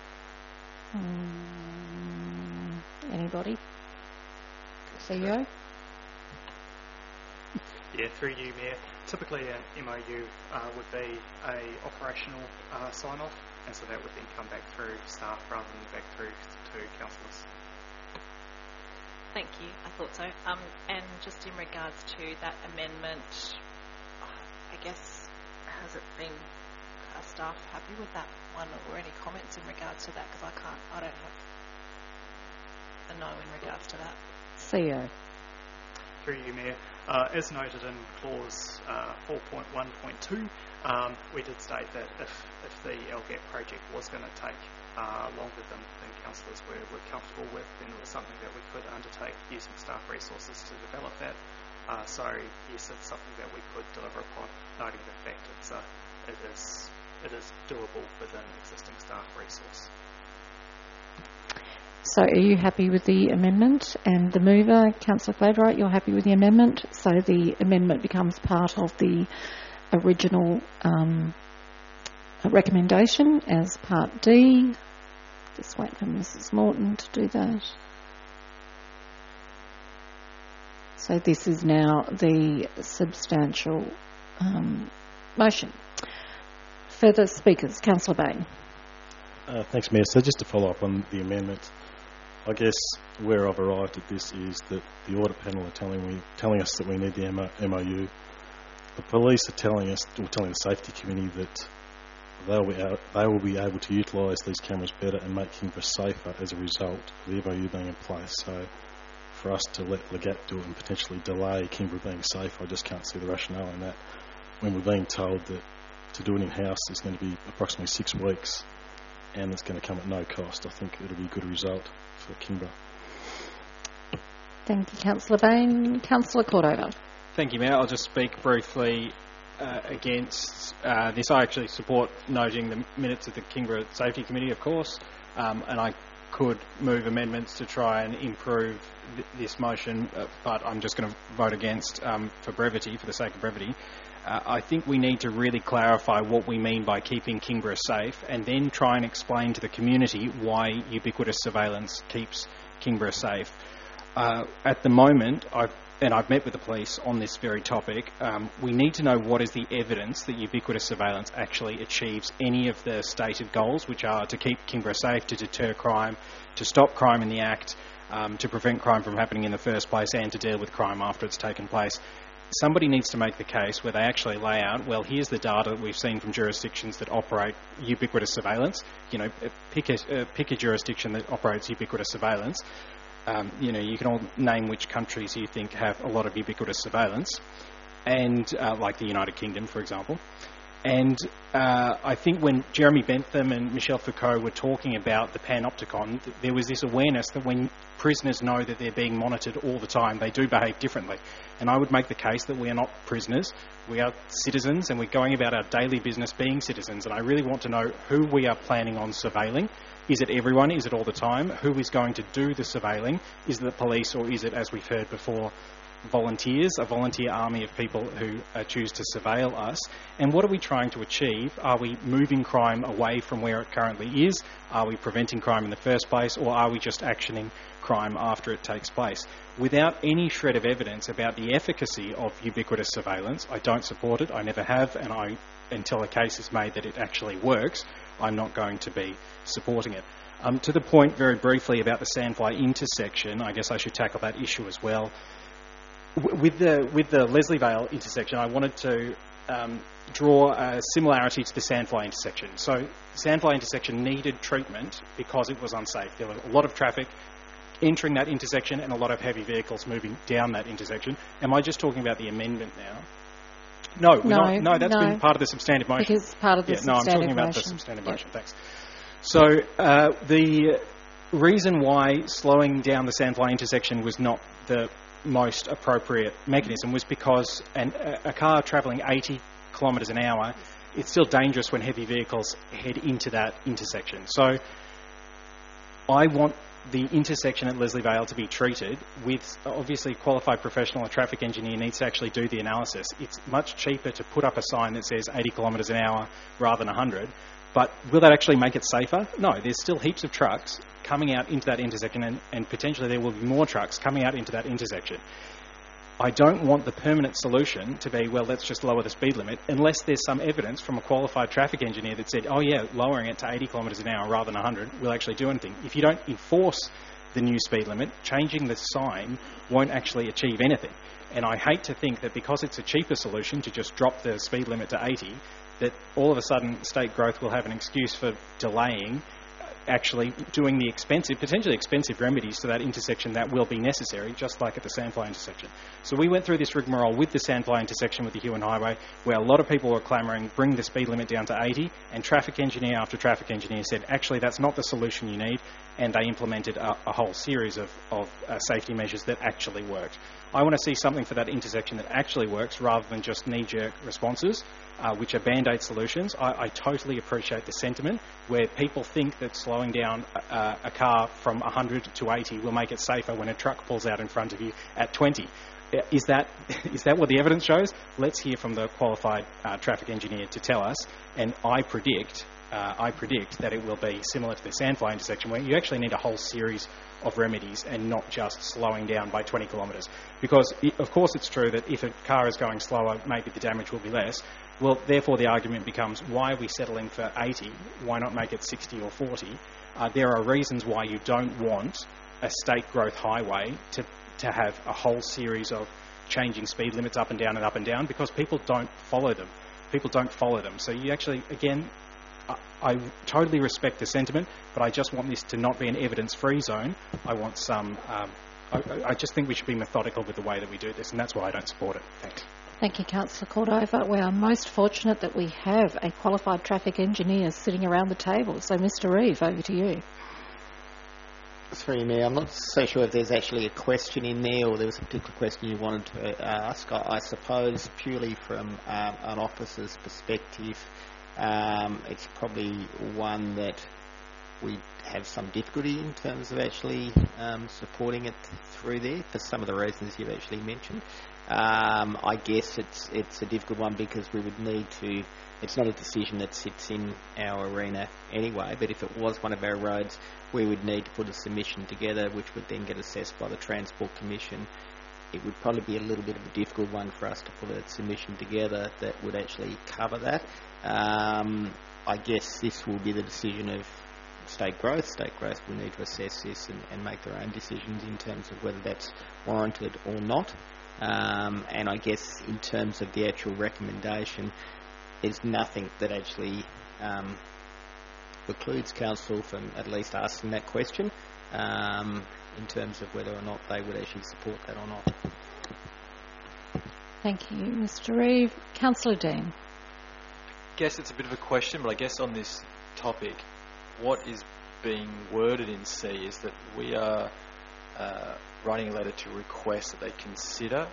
Um, anybody? C E O? Yeah, through you, Mayor. Typically, an M O U uh, would be a operational uh, sign-off, and so that would then come back through staff rather than back through to councillors. Thank you. I thought so. Um, and just in regards to that amendment, I guess has it been are staff happy with that one, or any comments in regards to that? Because I can't, I don't have a no in regards to that. C E O. Through you, Mayor. Uh, as noted in clause uh, four point one point two, um, we did state that if, if the Elgat project was going to take uh, longer than, than councillors were, were comfortable with, then it was something that we could undertake using staff resources to develop that. Uh, so yes, it's something that we could deliver upon, noting the fact it's, uh, it is it is doable within existing staff resource. So are you happy with the amendment? And the mover, Councillor Gladwright, you're happy with the amendment? So the amendment becomes part of the original um, recommendation as Part D. Just wait for Missus Morton to do that. So this is now the substantial um, motion. Further speakers, Councillor Bain. Uh, thanks, Mayor. So just to follow up on the amendment, I guess where I've arrived at this is that the audit panel are telling me, telling us that we need the M O U. The police are telling us, or telling the safety committee that they'll be out, they will be able to utilise these cameras better and make Kingborough safer as a result of the M O U being in place. So for us to let Legat do it and potentially delay Kingborough being safe, I just can't see the rationale in that. When we're being told that to do it in-house is going to be approximately six weeks and it's going to come at no cost, I think it'll be a good result for Kingborough. Thank you, Councillor Bain. Councillor Cordova. Thank you, Mayor. I'll just speak briefly uh, against uh, this. I actually support noting the minutes of the Kingborough Safety Committee, of course, um, and I could move amendments to try and improve th- this motion, uh, but I'm just going to vote against um, for brevity, for the sake of brevity. Uh, I think we need to really clarify what we mean by keeping Kingborough safe and then try and explain to the community why ubiquitous surveillance keeps Kingborough safe. Uh, at the moment, I've, and I've met with the police on this very topic, um, we need to know what is the evidence that ubiquitous surveillance actually achieves any of the stated goals, which are to keep Kingborough safe, to deter crime, to stop crime in the act, um, to prevent crime from happening in the first place, and to deal with crime after it's taken place. Somebody needs to make the case where they actually lay out, well, here's the data that we've seen from jurisdictions that operate ubiquitous surveillance. You know, pick a, uh, pick a jurisdiction that operates ubiquitous surveillance. Um, you know, you can all name which countries you think have a lot of ubiquitous surveillance, and uh, like the United Kingdom, for example. And uh, I think when Jeremy Bentham and Michel Foucault were talking about the panopticon, th- there was this awareness that when prisoners know that they're being monitored all the time, they do behave differently. And I would make the case that we are not prisoners, we are citizens, and we're going about our daily business being citizens. And I really want to know who we are planning on surveilling. Is it everyone? Is it all the time? Who is going to do the surveilling? Is it the police, or is it, as we've heard before, volunteers, a volunteer army of people who uh, choose to surveil us? And what are we trying to achieve? Are we moving crime away from where it currently is? Are we preventing crime in the first place, or are we just actioning crime after it takes place? Without any shred of evidence about the efficacy of ubiquitous surveillance, I don't support it, I never have, and I, until a case is made that it actually works, I'm not going to be supporting it. Um, to the point, very briefly, about the Sandfly intersection, I guess I should tackle that issue as well. With the with the Leslie Vale intersection, I wanted to um, draw a similarity to the Sandfly intersection. So, Sandfly intersection needed treatment because it was unsafe. There was a lot of traffic entering that intersection and a lot of heavy vehicles moving down that intersection. Am I just talking about the amendment now? No, no, not, no that's no. been part of the substantive motion. Because part of the yeah, substantive No, I'm talking about motion. the substantive Yep. motion. Thanks. So, uh, the reason why slowing down the Sandfly intersection was not the most appropriate mechanism was because an, a, a car travelling eighty kilometres an hour, it's still dangerous when heavy vehicles head into that intersection. So I want the intersection at Leslie Vale to be treated with, obviously, a qualified professional, a traffic engineer needs to actually do the analysis. It's much cheaper to put up a sign that says eighty kilometres an hour rather than one hundred, but will that actually make it safer? No, there's still heaps of trucks coming out into that intersection, and, and potentially there will be more trucks coming out into that intersection. I don't want the permanent solution to be, well, let's just lower the speed limit, unless there's some evidence from a qualified traffic engineer that said, oh yeah, lowering it to eighty kilometres an hour rather than one hundred will actually do anything. If you don't enforce the new speed limit, changing the sign won't actually achieve anything. And I hate to think that because it's a cheaper solution to just drop the speed limit to eighty, that all of a sudden state growth will have an excuse for delaying actually doing the expensive, potentially expensive remedies to that intersection that will be necessary, just like at the Sandfly intersection. So we went through this rigmarole with the Sandfly intersection with the Huon Highway, where a lot of people were clamouring, bring the speed limit down to eighty, and traffic engineer after traffic engineer said, actually, that's not the solution you need, and they implemented a, a whole series of, of uh, safety measures that actually worked. I want to see something for that intersection that actually works rather than just knee-jerk responses, uh, which are band-aid solutions. I, I totally appreciate the sentiment where people think that slowing down a, a car from one hundred to eighty will make it safer when a truck pulls out in front of you at twenty. Is that is that what the evidence shows? Let's hear from the qualified uh, traffic engineer to tell us. And I predict, uh, I predict that it will be similar to the Sandfly intersection, where you actually need a whole series of remedies and not just slowing down by twenty kilometres. Because it, of course it's true that if a car is going slower, maybe the damage will be less. Well, therefore the argument becomes, why are we settling for eighty? Why not make it sixty or forty? Uh, there are reasons why you don't want a state growth highway to to have a whole series of changing speed limits up and down and up and down, because people don't follow them. People don't follow them. So you actually, again, I, I totally respect the sentiment, but I just want this to not be an evidence-free zone. I want some... Um, I, I just think we should be methodical with the way that we do this, and that's why I don't support it. Thanks. Thank you, Councillor Cordova. We are most fortunate that we have a qualified traffic engineer sitting around the table. So, Mister Reeve, over to you. Through me, I'm not so sure if there's actually a question in there or there was a particular question you wanted to ask. I, I suppose purely from um, an officer's perspective, um, it's probably one that we have some difficulty in terms of actually um, supporting it through there for some of the reasons you've actually mentioned. Um, I guess it's it's a difficult one because we would need to. It's not a decision that sits in our arena anyway, but if it was one of our roads, we would need to put a submission together, which would then get assessed by the Transport Commission. It would probably be a little bit of a difficult one for us to put a submission together that would actually cover that. Um, I guess this will be the decision of state growth. State growth will need to assess this and, and make their own decisions in terms of whether that's warranted or not. Um, and I guess in terms of the actual recommendation, there's nothing that actually um, precludes Council from at least asking that question um, in terms of whether or not they would actually support that or not. Thank you, Mister Reeve. Councillor Dean. I guess it's a bit of a question, but I guess on this topic, what is being worded in C is that we are uh, writing a letter to request that they consider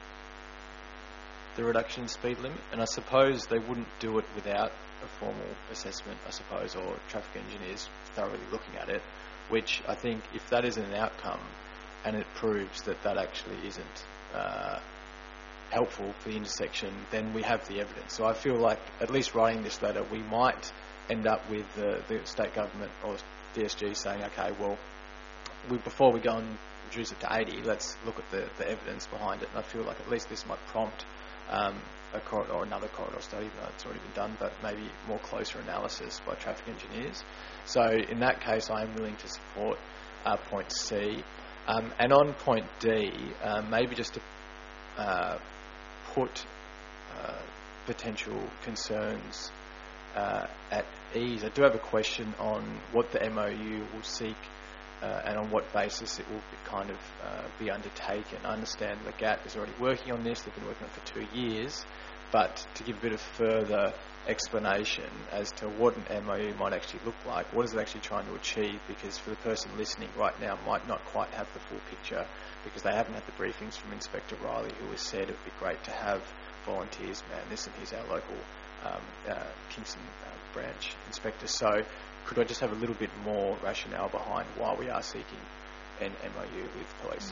the reduction in speed limit, and I suppose they wouldn't do it without a formal assessment, I suppose, or traffic engineers thoroughly looking at it, which I think if that is an outcome and it proves that that actually isn't uh, helpful for the intersection, then we have the evidence. So I feel like at least writing this letter, we might end up with the, the state government or D S G saying, okay, well, we, before we go and reduce it to eighty, let's look at the, the evidence behind it. And I feel like at least this might prompt um, a corridor or another corridor study, though it's already been done, but maybe more closer analysis by traffic engineers. So in that case, I am willing to support uh, point C. Um, and on point D, uh, maybe just to uh, put uh, potential concerns uh, at ease. I do have a question on what the M O U will seek uh, and on what basis it will be kind of uh, be undertaken. I understand the G A T is already working on this. They've been working on it for two years. But to give a bit of further explanation as to what an M O U might actually look like, what is it actually trying to achieve? Because for the person listening right now might not quite have the full picture because they haven't had the briefings from Inspector Riley, who has said it would be great to have volunteers man this, and he's our local um, uh, Kingston uh, branch inspector. So could I just have a little bit more rationale behind why we are seeking an M O U with police?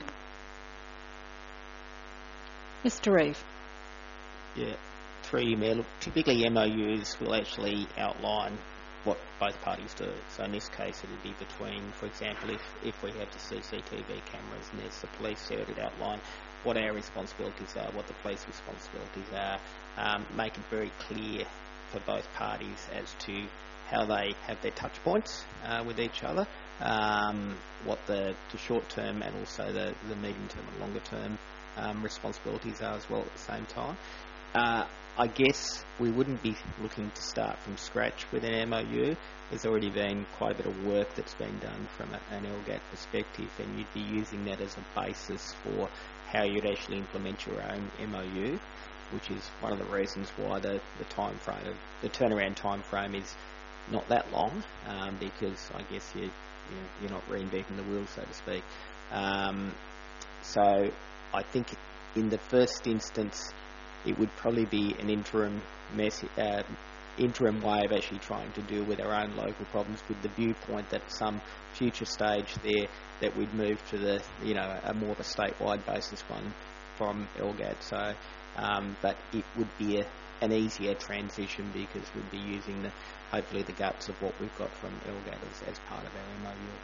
Mister Reeve. Yeah, three Mayor. Look, typically M O Us will actually outline what both parties do. So in this case, it would be between, for example, if, if we have the C C T V cameras and there's the police there, it would outline what our responsibilities are, what the police responsibilities are, um, make it very clear for both parties as to how they have their touch points uh, with each other, um, what the, the short-term and also the, the medium-term and longer-term um, responsibilities are as well at the same time. Uh, I guess we wouldn't be looking to start from scratch with an M O U. There's already been quite a bit of work that's been done from a, an L G A T perspective, and you'd be using that as a basis for how you'd actually implement your own M O U, which is one of the reasons why the, the time frame, of, the turnaround time frame is not that long, um, because I guess you, you're, you're not reinventing the wheel, so to speak. Um, so I think in the first instance, it would probably be an interim mess, uh, interim way of actually trying to deal with our own local problems, with the viewpoint that at some future stage there that we'd move to the, you know, a more of a statewide basis one from L G A D. So, um, but it would be a, an easier transition because we'd be using the, hopefully the guts of what we've got from L G A D as, as part of our M O U.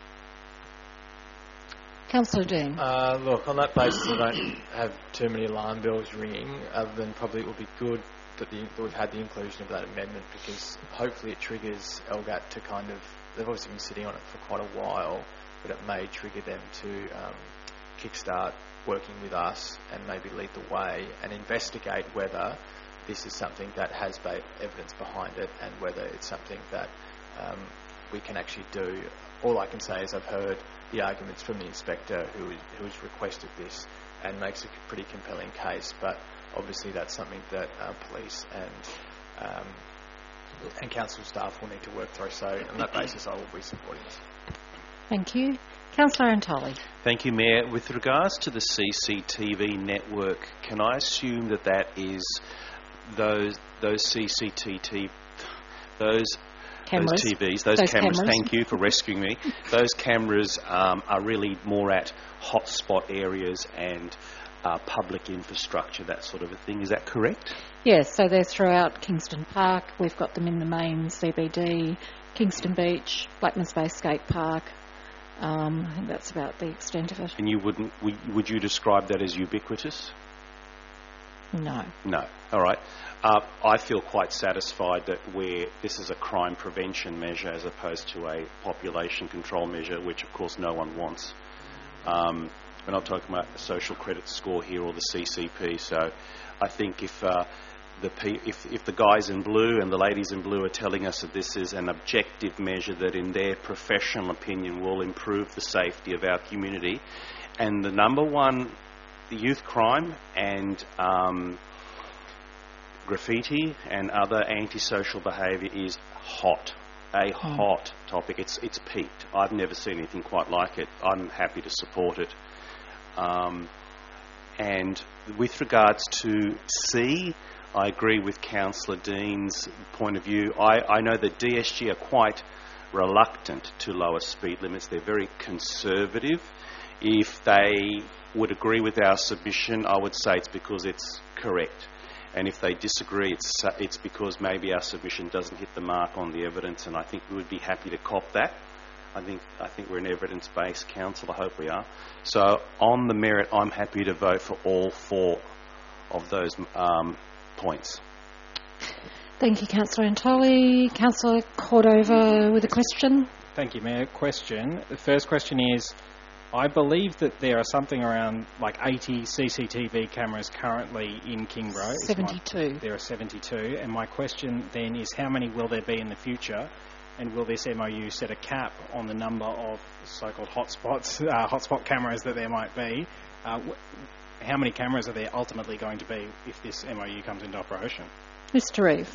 Councillor Dean. Uh, look, on that basis, I don't have too many alarm bells ringing, other than probably it would be good that, the, that we've had the inclusion of that amendment, because hopefully it triggers L G A D to kind of, they've obviously been sitting on it for quite a while, but it may trigger them to um, kickstart working with us and maybe lead the way and investigate whether this is something that has ba- evidence behind it and whether it's something that um, we can actually do. All I can say is I've heard the arguments from the inspector who, who has requested this and makes a pretty compelling case, but obviously that's something that uh, police and um, and council staff will need to work through. So on that basis I will be supporting this. Thank you. Councillor Antoli. Thank you, Mayor. With regards to the C C T V network, can I assume that that is those those C C T V, those Cameras. Those T Vs, those, those cameras, cameras, thank you for rescuing me. Those cameras um, are really more at hotspot areas and uh, public infrastructure, that sort of a thing. Is that correct? Yes, so they're throughout Kingston Park. We've got them in the main C B D, Kingston Beach, Blackmans Bay Skate Park. Um, I think that's about the extent of it. And you wouldn't, would you describe that as ubiquitous? No. No. All right. Uh, I feel quite satisfied that where this is a crime prevention measure as opposed to a population control measure, which of course no one wants. Um, we're not talking about the social credit score here or the C C P. So I think if uh, the P- if, if the guys in blue and the ladies in blue are telling us that this is an objective measure that in their professional opinion will improve the safety of our community, and the number one youth crime and um, graffiti and other antisocial behaviour is hot, a hot topic. It's it's peaked. I've never seen anything quite like it. I'm happy to support it. Um, and with regards to C, I agree with Councillor Dean's point of view. I, I know that D S G are quite reluctant to lower speed limits. They're very conservative. If they would agree with our submission, I would say it's because it's correct. And if they disagree, it's uh, it's because maybe our submission doesn't hit the mark on the evidence, and I think we would be happy to cop that. I think I think we're an evidence-based council. I hope we are. So on the merit, I'm happy to vote for all four of those um, points. Thank you, Councillor Antoli. Councillor Cordova with a question. Thank you, Mayor. Question. The first question is, I believe that there are something around like eighty C C T V cameras currently in Kingborough. seventy-two. My, there are seventy-two. And my question then is, how many will there be in the future? And will this M O U set a cap on the number of so-called hotspots, uh, hotspot cameras that there might be? Uh, wh- how many cameras are there ultimately going to be if this M O U comes into operation? Mister Reeve.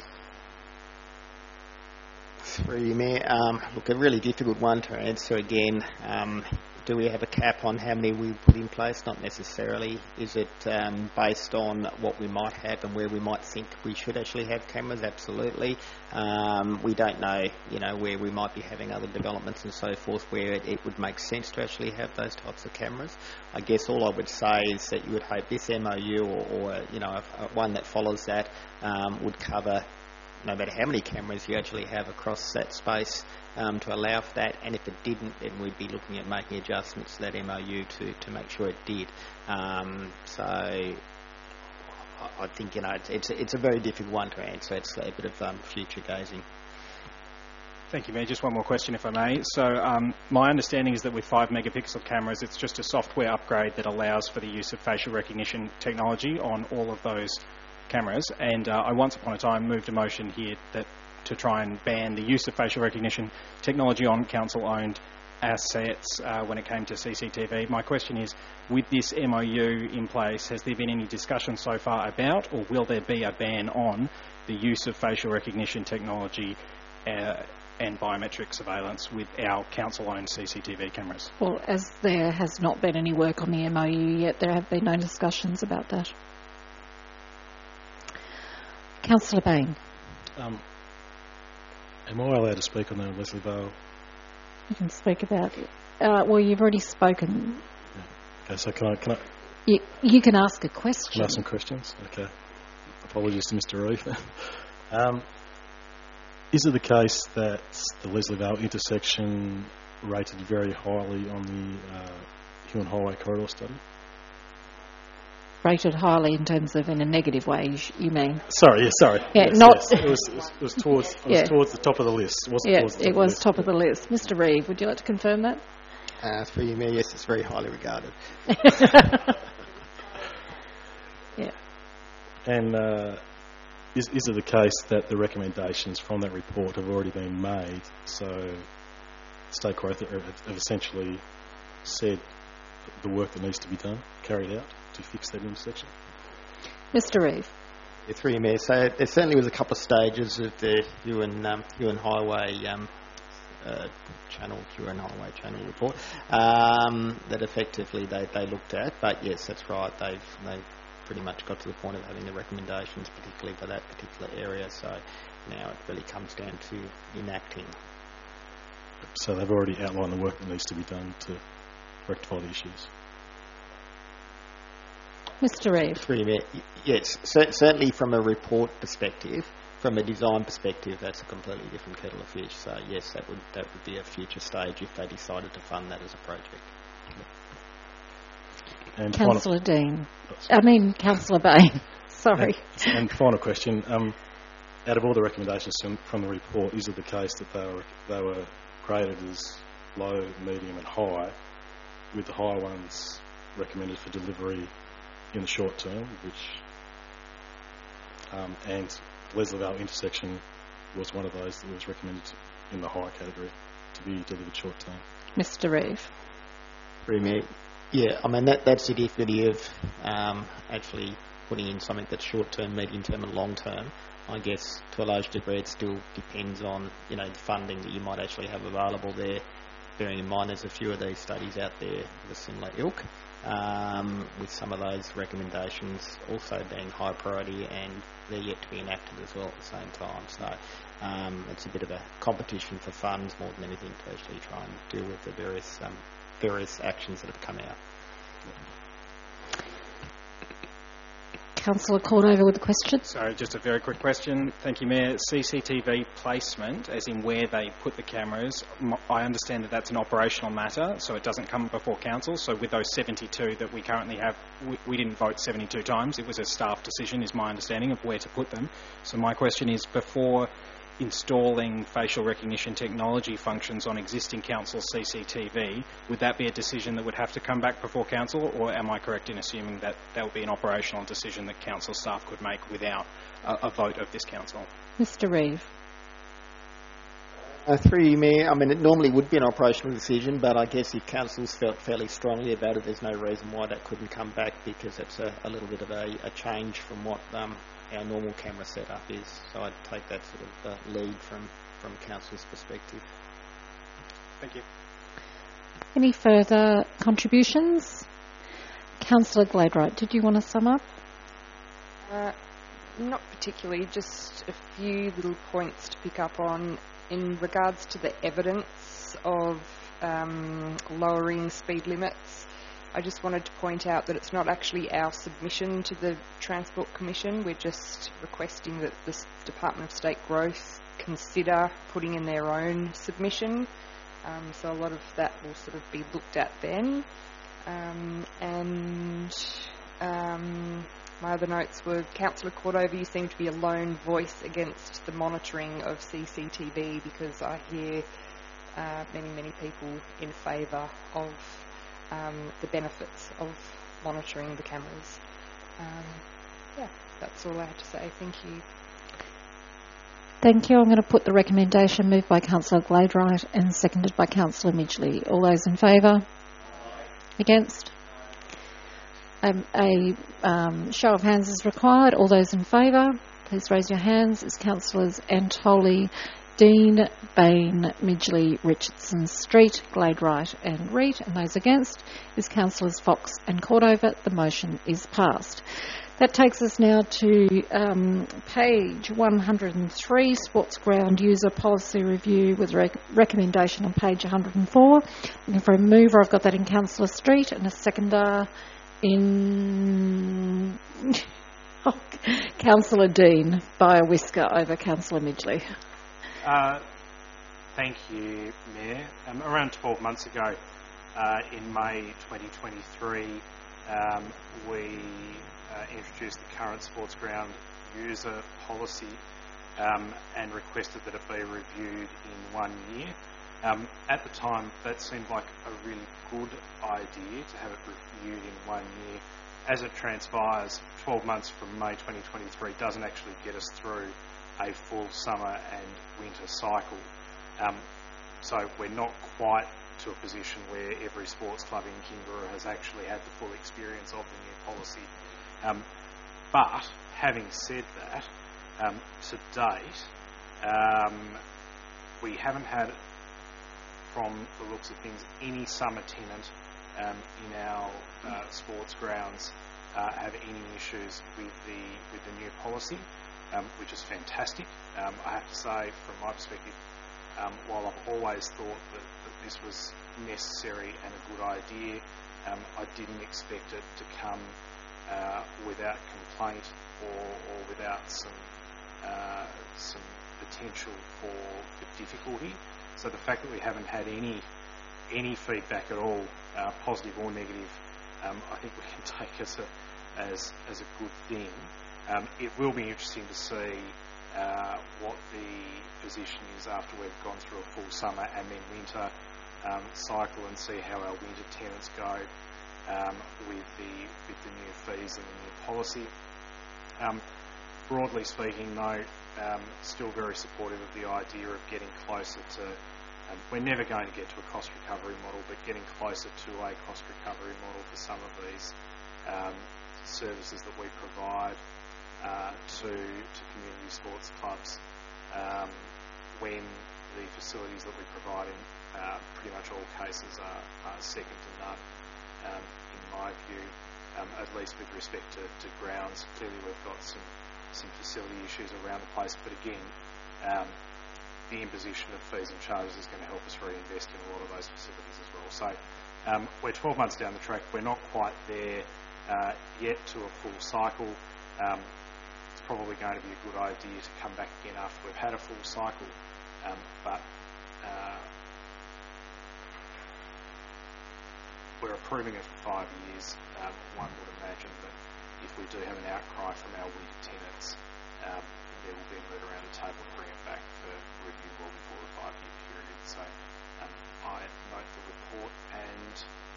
Through you, Mayor. Um, look, a really difficult one to answer again. Um, do we have a cap on how many we put in place? Not necessarily. Is it um, based on what we might have and where we might think we should actually have cameras? Absolutely. Um, we don't know, you know, where we might be having other developments and so forth where it, it would make sense to actually have those types of cameras. I guess all I would say is that you would hope this M O U or, or you know, a, a one that follows that um, would cover no matter how many cameras you actually have across that space um, to allow for that. And if it didn't, then we'd be looking at making adjustments to that M O U to, to make sure it did. Um, so I, I think, you know, it's, it's, it's a very difficult one to answer. It's a bit of um, future gazing. Thank you, Mayor. Just one more question, if I may. So um, my understanding is that with five megapixel cameras, it's just a software upgrade that allows for the use of facial recognition technology on all of those cameras, and uh, I once upon a time moved a motion here that to try and ban the use of facial recognition technology on council-owned assets uh, when it came to C C T V. My question is, with this M O U in place, has there been any discussion so far about, or will there be a ban on the use of facial recognition technology uh, and biometric surveillance with our council-owned C C T V cameras? Well, as there has not been any work on the M O U yet, there have been no discussions about that. Councillor Bain. Um, am I allowed to speak on the Leslie Vale? You can speak about it. Uh, well, you've already spoken. Yeah. Okay, so can I... Can I You, you can ask a question. Can I ask some questions? Okay. Apologies to Mister Reeve. um, is it the case that the Leslie Vale intersection rated very highly on the uh, Huon Highway Corridor study? Rated highly in terms of in a negative way, you, sh- you mean? Sorry, yes, sorry. Yeah, yes, not... Yes. It, was, it, was, it was towards it was yeah. towards the top of the list. It wasn't yeah, towards the top it of the was list. top of the list. Mister Reeve, would you like to confirm that? Uh, through you, Mayor, yes, it's very highly regarded. Yeah. And uh, is, is it the case that the recommendations from that report have already been made? So State Growth have have essentially said the work that needs to be done, carried out to fix that intersection? Mister Reeve. Yeah, through you, Mayor. So there certainly was a couple of stages of the Huon, um, Huon Highway um, uh, channel, Huon Highway channel report um, that effectively they, they looked at. But yes, that's right. They've they've pretty much got to the point of having the recommendations, particularly for that particular area. So now it really comes down to enacting. So they've already outlined the work that needs to be done to rectify the issues. Mister Reeve. Through you, Mayor. Yes, cer- certainly from a report perspective, from a design perspective, that's a completely different kettle of fish. So yes, that would that would be a future stage if they decided to fund that as a project. And Councillor final, Dean. I mean, Councillor Bain. Sorry. And, and final question: um, out of all the recommendations from, from the report, is it the case that they were they were graded as low, medium, and high, with the high ones recommended for delivery in the short term, which um, and Leslie Vale intersection was one of those that was recommended in the high category to be delivered short term? Mister Reeve. Through you, Mayor. Yeah, I mean, that, that's the difficulty of um, actually putting in something that's short-term, medium-term and long-term. I guess to a large degree it still depends on, you know, the funding that you might actually have available there, bearing in mind there's a few of these studies out there of a similar ilk, um, with some of those recommendations also being high priority and they're yet to be enacted as well at the same time. So um, it's a bit of a competition for funds more than anything to actually try and deal with the various um, various actions that have come out. Councillor Cordover with a question. So just a very quick question. Thank you, Mayor. C C T V placement, as in where they put the cameras, I understand that that's an operational matter, so it doesn't come before council. So with those seventy-two that we currently have, we, we didn't vote seventy-two times. It was a staff decision, is my understanding, of where to put them. So my question is, before installing facial recognition technology functions on existing council C C T V, would that be a decision that would have to come back before council, or am I correct in assuming that that would be an operational decision that council staff could make without a, a vote of this council? Mister Reeve. Uh, through you, Mayor, I mean, it normally would be an operational decision, but I guess if councils felt fairly strongly about it, there's no reason why that couldn't come back, because it's a, a little bit of a, a change from what um, our normal camera setup is. So I'd take that sort of uh, lead from, from council's perspective. Thank you. Any further contributions? Councillor Gladwright, did you want to sum up? Uh, not particularly, just a few little points to pick up on in regards to the evidence of um, lowering speed limits. I just wanted to point out that it's not actually our submission to the Transport Commission. We're just requesting that the Department of State Growth consider putting in their own submission. Um, so a lot of that will sort of be looked at then. Um, and um, my other notes were, Councillor Cordover, you seem to be a lone voice against the monitoring of C C T V, because I hear uh, many, many people in favour of Um, the benefits of monitoring the cameras. Um, yeah, that's all I had to say. Thank you. Thank you. I'm going to put the recommendation moved by Councillor Gladwright and seconded by Councillor Midgley. All those in favour? Against? Um, a um, show of hands is required. All those in favour, please raise your hands. It's Councillors Antoli, Dean, Bain, Midgley, Richardson, Street, Glade Wright and Reid, and those against is Councillors Fox and Cordover. The motion is passed. That takes us now to um, page one hundred three, Sports Ground User Policy Review with rec- recommendation on page one hundred four. Looking for a mover, I've got that in Councillor Street, and a seconder in oh, Councillor Dean by a whisker over Councillor Midgley. Uh, thank you, Mayor. Um, around twelve months ago, uh, in May twenty twenty-three, um, we uh, introduced the current sports ground user policy um, and requested that it be reviewed in one year. Um, at the time, that seemed like a really good idea to have it reviewed in one year. As it transpires, twelve months from May twenty twenty-three doesn't actually get us through a full summer and winter cycle. Um, so we're not quite to a position where every sports club in Kingaroa has actually had the full experience of the new policy. Um, but having said that, um, to date, um, we haven't had, from the looks of things, any summer tenant um, in our uh, sports grounds uh, have any issues with the with the new policy. Um, which is fantastic. Um, I have to say, from my perspective, um, while I've always thought that, that this was necessary and a good idea, um, I didn't expect it to come uh, without complaint or, or without some uh, some potential for, for difficulty. So the fact that we haven't had any any feedback at all, uh, positive or negative, um, I think we can take as a as as a good thing. Um, it will be interesting to see uh, what the position is after we've gone through a full summer and then winter um, cycle, and see how our winter tenants go um, with the with the new fees and the new policy. Um, broadly speaking, though, um, still very supportive of the idea of getting closer to. Um, we're never going to get to a cost recovery model, but getting closer to a cost recovery model for some of these um, services that we provide. Uh, to, to community sports clubs um, when the facilities that we provide in uh, pretty much all cases are, are second to none, um, in my view, um, at least with respect to, to grounds. Clearly we've got some, some facility issues around the place, but again, um, the imposition of fees and charges is going to help us reinvest in a lot of those facilities as well. So um, we're twelve months down the track. We're not quite there uh, yet to a full cycle. Um, probably going to be a good idea to come back again after we've had a full cycle, um, but uh, we're approving it for five years. Um, one would imagine that if we do have an outcry from our winter tenants, um, there will be a move around the table to bring it back for review well before the five-year period. So um, I note the report and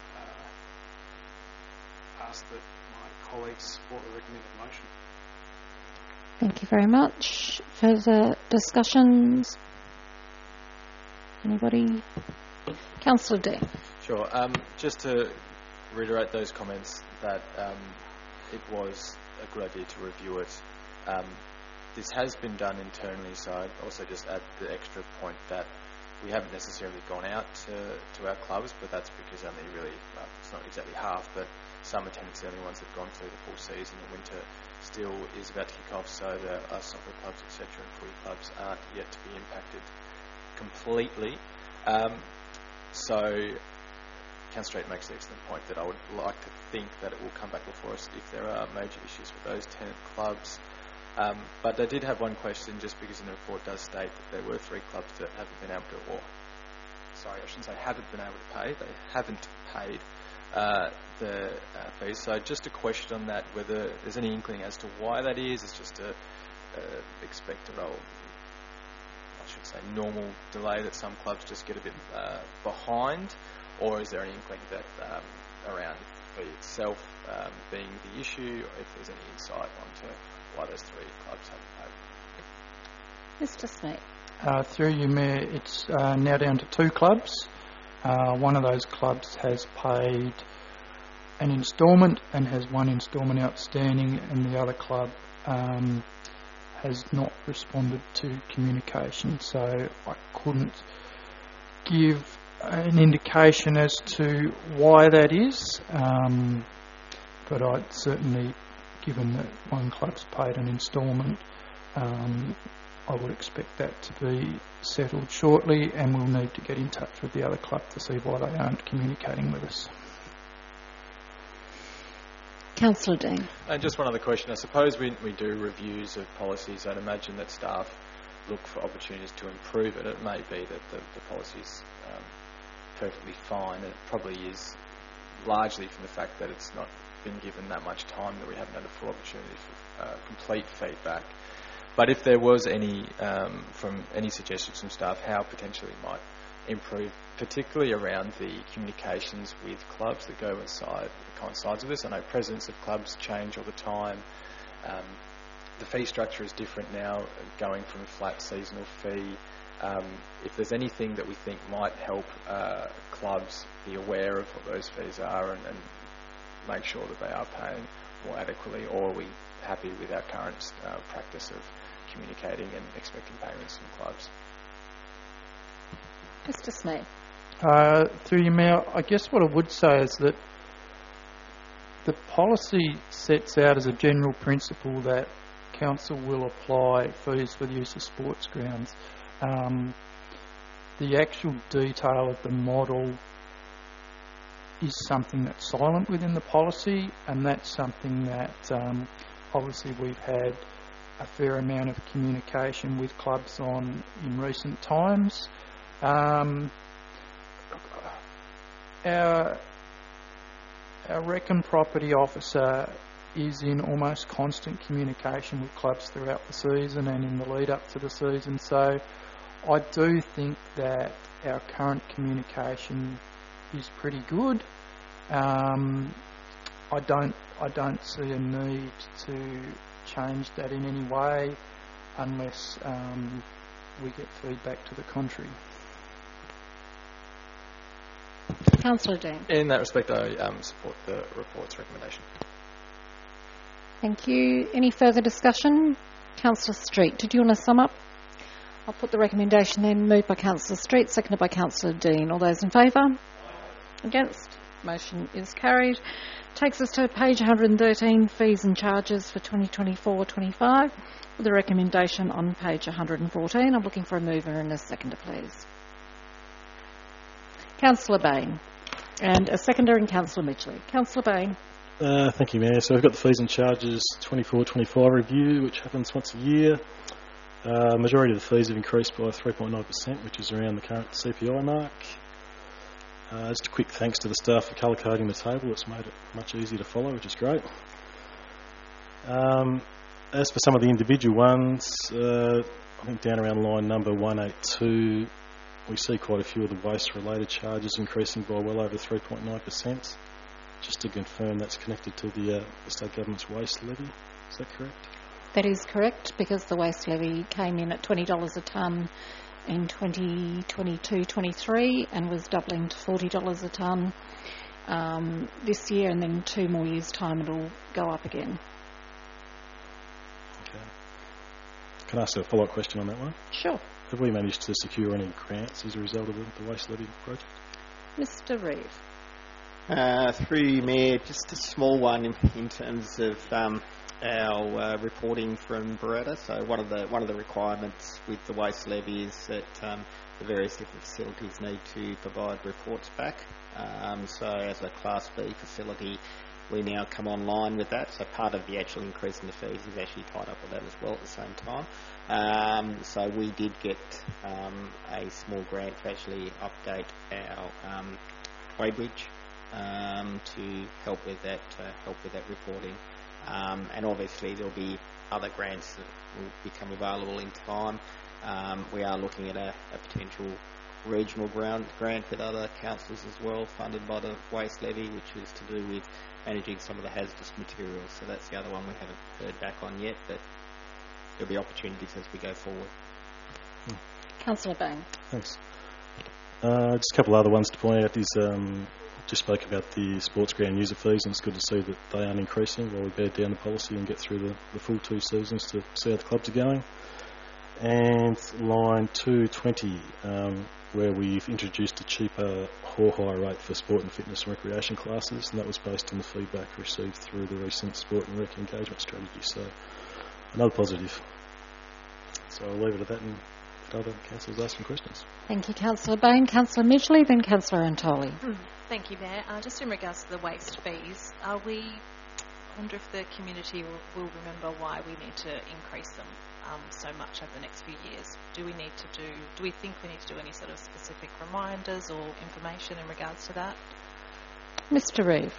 uh, ask that my colleagues support the recommended motion. Thank you very much. Further discussions? Anybody? Councillor Dean. Sure. Um, just to reiterate those comments that um, it was a good idea to review it. Um, this has been done internally, so I'd also just add the extra point that we haven't necessarily gone out to, to our clubs, but that's because only really, well, it's not exactly half, but summer tenants are the only ones that have gone through the full season. The winter still is about to kick off, so the uh, soccer clubs, et cetera, and footy clubs aren't yet to be impacted completely. Um, so, Councillor Street makes the excellent point that I would like to think that it will come back before us if there are major issues with those tenant clubs. Um, but I did have one question, just because in the report does state that there were three clubs that haven't been able to, or sorry, I shouldn't say haven't been able to pay, they haven't paid Uh, the uh, fees. So just a question on that, whether there's any inkling as to why that is. It's just a uh, expected, or I should say normal delay that some clubs just get a bit uh, behind, or is there any inkling that um, around the fee itself um, being the issue, or if there's any insight onto why those three clubs haven't paid? Mister Smith. Uh, through you, Mayor, it's uh, now down to two clubs. Uh, one of those clubs has paid an instalment and has one instalment outstanding, and the other club um, has not responded to communication, so I couldn't give an indication as to why that is, um, but I'd certainly, given that one club's paid an instalment, um, I would expect that to be settled shortly, and we'll need to get in touch with the other club to see why they aren't communicating with us. Councillor Dean. And just one other question. I suppose we, we do reviews of policies. I'd imagine that staff look for opportunities to improve it. It may be that the, the policy's um, perfectly fine. It probably is largely from the fact that it's not been given that much time that we haven't had a full opportunity for uh, complete feedback. But if there was any, um, from any suggestions from staff, how potentially it might improve, particularly around the communications with clubs that go inside, coincides with this. I know presidents of clubs change all the time. Um, the fee structure is different now, going from a flat seasonal fee. Um, if there's anything that we think might help uh, clubs be aware of what those fees are and, and make sure that they are paying more adequately, or are we happy with our current uh, practice of communicating and expecting payments from clubs? Mister Smith. Uh, through you, Mayor, I guess what I would say is that the policy sets out as a general principle that council will apply fees for the use of sports grounds. Um, the actual detail of the model is something that's silent within the policy, and that's something that um, obviously we've had a fair amount of communication with clubs on in recent times. Um, our, our Recon property officer is in almost constant communication with clubs throughout the season and in the lead up to the season, so I do think that our current communication is pretty good. Um, I don't I don't see a need to change that in any way unless um, we get feedback to the contrary. Councillor Dean. In that respect, I um, support the report's recommendation. Thank you. Any further discussion? Councillor Street, did you want to sum up? I'll put the recommendation then. Moved by Councillor Street, seconded by Councillor Dean. All those in favour? Against? Motion is carried. Takes us to page one hundred thirteen, fees and charges for twenty twenty-four twenty-five, with a recommendation on page one hundred fourteen. I'm looking for a mover and a seconder, please. Councillor Bain. And a seconder in Councillor Midgley. Councillor Bain. Uh, thank you, Mayor. So we've got the fees and charges twenty-four twenty-five review, which happens once a year. Uh, majority of the fees have increased by three point nine percent, which is around the current C P I mark. Uh, just a quick thanks to the staff for colour coding the table. It's made it much easier to follow, which is great. Um, as for some of the individual ones, uh, I think down around line number one eighty-two, we see quite a few of the waste-related charges increasing by well over three point nine percent. Just to confirm, that's connected to the, uh, the state government's waste levy. Is that correct? That is correct, because the waste levy came in at twenty dollars a tonne in twenty twenty-two twenty-three and was doubling to forty dollars a tonne um, this year, and then two more years' time it'll go up again. Okay. Can I ask a follow-up question on that one? Sure. Have we managed to secure any grants as a result of the, the waste levy project? Mister Reeve. Uh, through you, Mayor, just a small one in, in terms of um, our uh, reporting from Beretta. So one of the one of the requirements with the waste levy is that um, the various different facilities need to provide reports back. Um, so as a Class B facility, we now come online with that. So part of the actual increase in the fees is actually tied up with that as well at the same time. Um, so we did get um, a small grant to actually update our um, weighbridge um, to help with that, uh, help with that reporting. Um, and obviously there'll be other grants that will become available in time. Um, we are looking at a, a potential regional ground grant with other councils as well, funded by the waste levy, which is to do with managing some of the hazardous materials. So that's the other one we haven't heard back on yet, but there'll be opportunities as we go forward. Hmm. Councillor Bain. Thanks. Uh, just a couple other ones to point out is um, just spoke about the sports ground user fees, and it's good to see that they aren't increasing while we bed down the policy and get through the, the full two seasons to see how the clubs are going. And line two twenty, um, where we've introduced a cheaper haul hire rate for sport and fitness and recreation classes, and that was based on the feedback received through the recent sport and rec engagement strategy. So another positive. So I'll leave it at that, and if other councillors ask some questions. Thank you, Councillor Bain. Councillor Midgley, then Councillor Antoli. Mm, thank you, Mayor. Uh, just in regards to the waste fees, are we, I wonder if the community will, will remember why we need to increase them um, so much over the next few years. Do we need to do, do we think we need to do any sort of specific reminders or information in regards to that? Mister Reeve.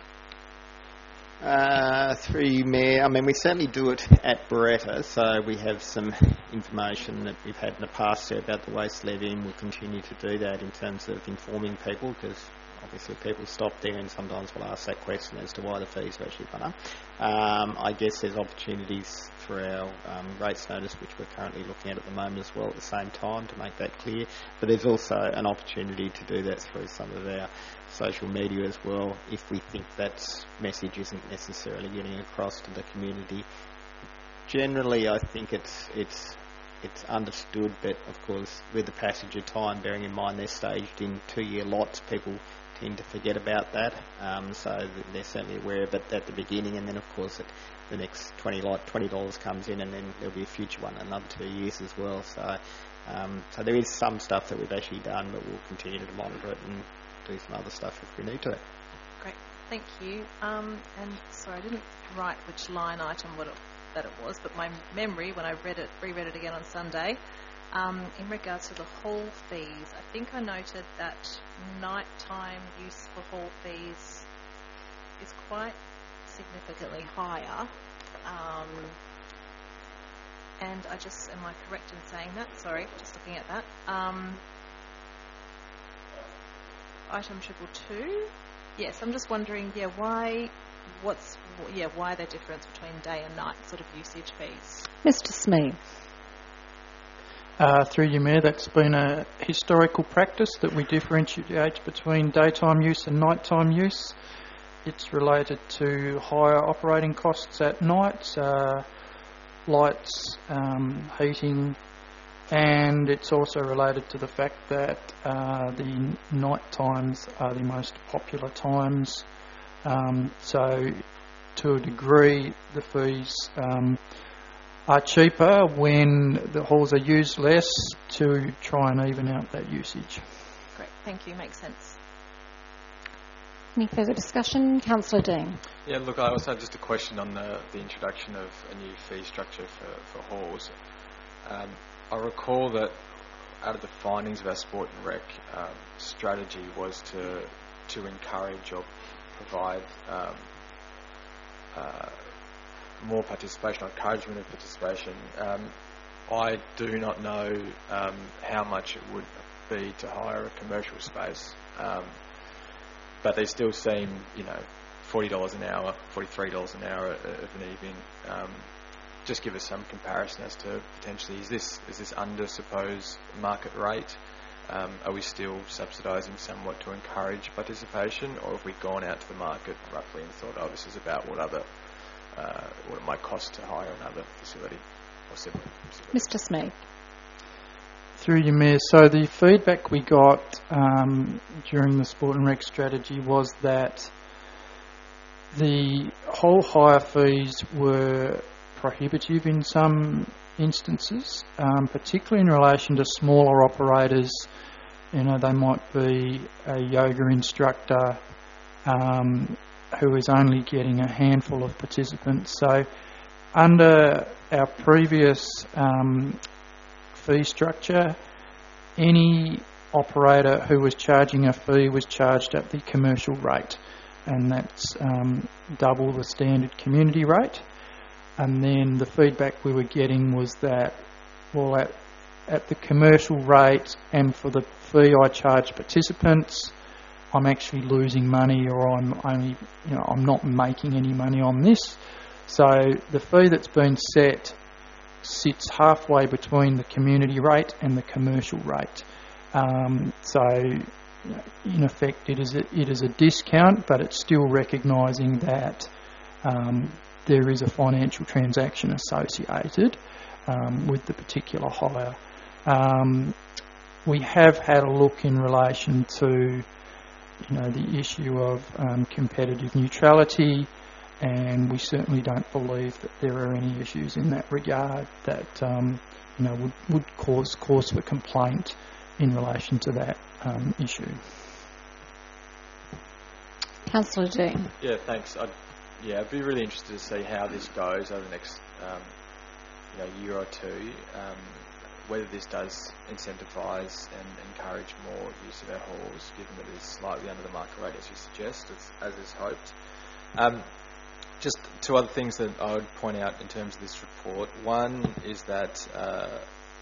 Uh, through you, Mayor. I mean, we certainly do it at Beretta, so we have some information that we've had in the past there about the waste levy, and we'll continue to do that in terms of informing people, because obviously people stop there and sometimes will ask that question as to why the fees are actually gone up. Um, I guess there's opportunities for our um, rates notice, which we're currently looking at at the moment as well at the same time, to make that clear. But there's also an opportunity to do that through some of our social media as well, if we think that message isn't necessarily getting across to the community. Generally, I think it's it's it's understood, but of course, with the passage of time, bearing in mind they're staged in two-year lots, people tend to forget about that. Um, so they're certainly aware of it at the beginning, and then of course, it, the next twenty lot twenty dollars comes in, and then there'll be a future one another two years as well. So, um, so there is some stuff that we've actually done, but we'll continue to monitor it and do some other stuff if we need to. Great, thank you. Um, and sorry, I didn't write which line item what it, that it was, but my memory, when I read it, reread it again on Sunday, um, in regards to the hall fees, I think I noted that nighttime use for hall fees is quite significantly higher. Um, and I just, am I correct in saying that? Sorry, just looking at that. Um, Item triple two. Yes, I'm just wondering, yeah, why, what's, yeah, why the difference between day and night sort of usage fees? Mister Smee. Uh, through you, Mayor, that's been a historical practice that we differentiate between daytime use and nighttime use. It's related to higher operating costs at night, uh, lights, um, heating, and it's also related to the fact that uh, the night times are the most popular times. Um, so to a degree, the fees um, are cheaper when the halls are used less, to try and even out that usage. Great, thank you, makes sense. Any further discussion? Councillor Dean. Yeah, look, I also have just a question on the, the introduction of a new fee structure for, for halls. Um, I recall that out of the findings of our sport and rec um, strategy was to to encourage or provide um, uh, more participation, or encouragement of participation. Um, I do not know um, how much it would be to hire a commercial space, um, but they still seem, you know, forty dollars an hour, forty-three dollars an hour of an evening. Um, just give us some comparison as to potentially, is this is this under supposed market rate? Um, are we still subsidising somewhat to encourage participation, or have we gone out to the market roughly and thought, oh, this is about what other uh, what it might cost to hire another facility or similar facility? Mister Smee. Through you, Mayor. So the feedback we got um, during the Sport and Rec strategy was that the whole hire fees were prohibitive in some instances, um, particularly in relation to smaller operators. You know, they might be a yoga instructor um, who is only getting a handful of participants. So under our previous um, fee structure, any operator who was charging a fee was charged at the commercial rate, and that's um, double the standard community rate. And then the feedback we were getting was that, well, at, at the commercial rate and for the fee I charge participants, I'm actually losing money, or I'm only, you know, I'm not making any money on this. So the fee that's been set sits halfway between the community rate and the commercial rate. Um, so you know, in effect, it is a, it is a discount, but it's still recognising that um, there is a financial transaction associated um, with the particular hire. Um, we have had a look in relation to, you know, the issue of um, competitive neutrality, and we certainly don't believe that there are any issues in that regard that um, you know would, would cause cause for complaint in relation to that um, issue. Councillor Dean. Yeah, thanks. I'd, yeah, I'd be really interested to see how this goes over the next um, you know, year or two. Um, whether this does incentivise and encourage more use of our halls, given that it is slightly under the market rate, as you suggest, as, as is hoped. Um, just two other things that I would point out in terms of this report. One is that uh,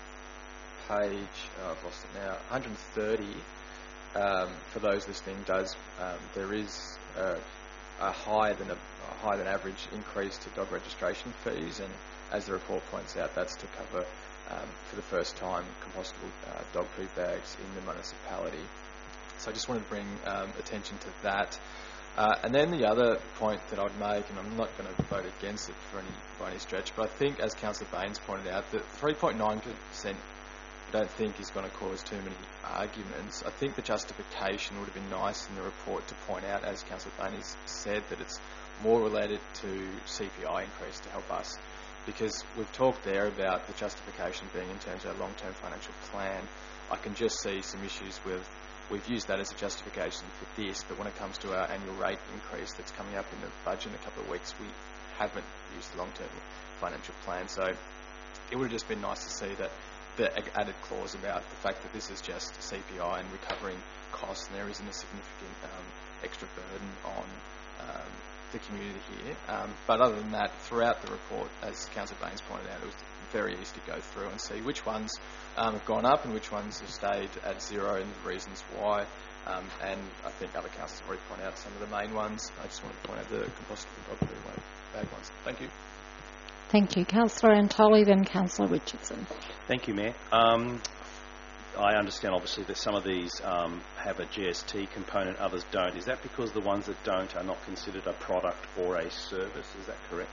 page, oh, I've lost it now, one hundred thirty, um, for those listening, does um, there is a, a higher than a, a higher than average increase to dog registration fees, and as the report points out, that's to cover um, for the first time compostable uh, dog food bags in the municipality. So I just wanted to bring um, attention to that. Uh, and then the other point that I'd make, and I'm not going to vote against it for any by any stretch, but I think, as Councillor Baines pointed out, that three point nine percent I don't think is going to cause too many arguments. I think the justification would have been nice in the report to point out, as Councillor Baines said, that it's more related to C P I increase to help us, because we've talked there about the justification being in terms of our long-term financial plan. I can just see some issues with, we've used that as a justification for this, but when it comes to our annual rate increase that's coming up in the budget in a couple of weeks, we haven't used the long-term financial plan. So it would have just been nice to see that the added clause about the fact that this is just C P I and recovering costs, and there isn't a significant um, extra burden on um, the community here. Um, but other than that, throughout the report, as Councillor Baines pointed out, it was very easy to go through and see which ones um, have gone up and which ones have stayed at zero and the reasons why. Um, and I think other councillors have already pointed out some of the main ones. I just wanted to point out the compostable dog food bag ones. Thank you. Thank you. Councillor Antoli, then Councillor Richardson. Thank you, Mayor. Um, I understand, obviously, that some of these um, have a G S T component, others don't. Is that because the ones that don't are not considered a product or a service? Is that correct?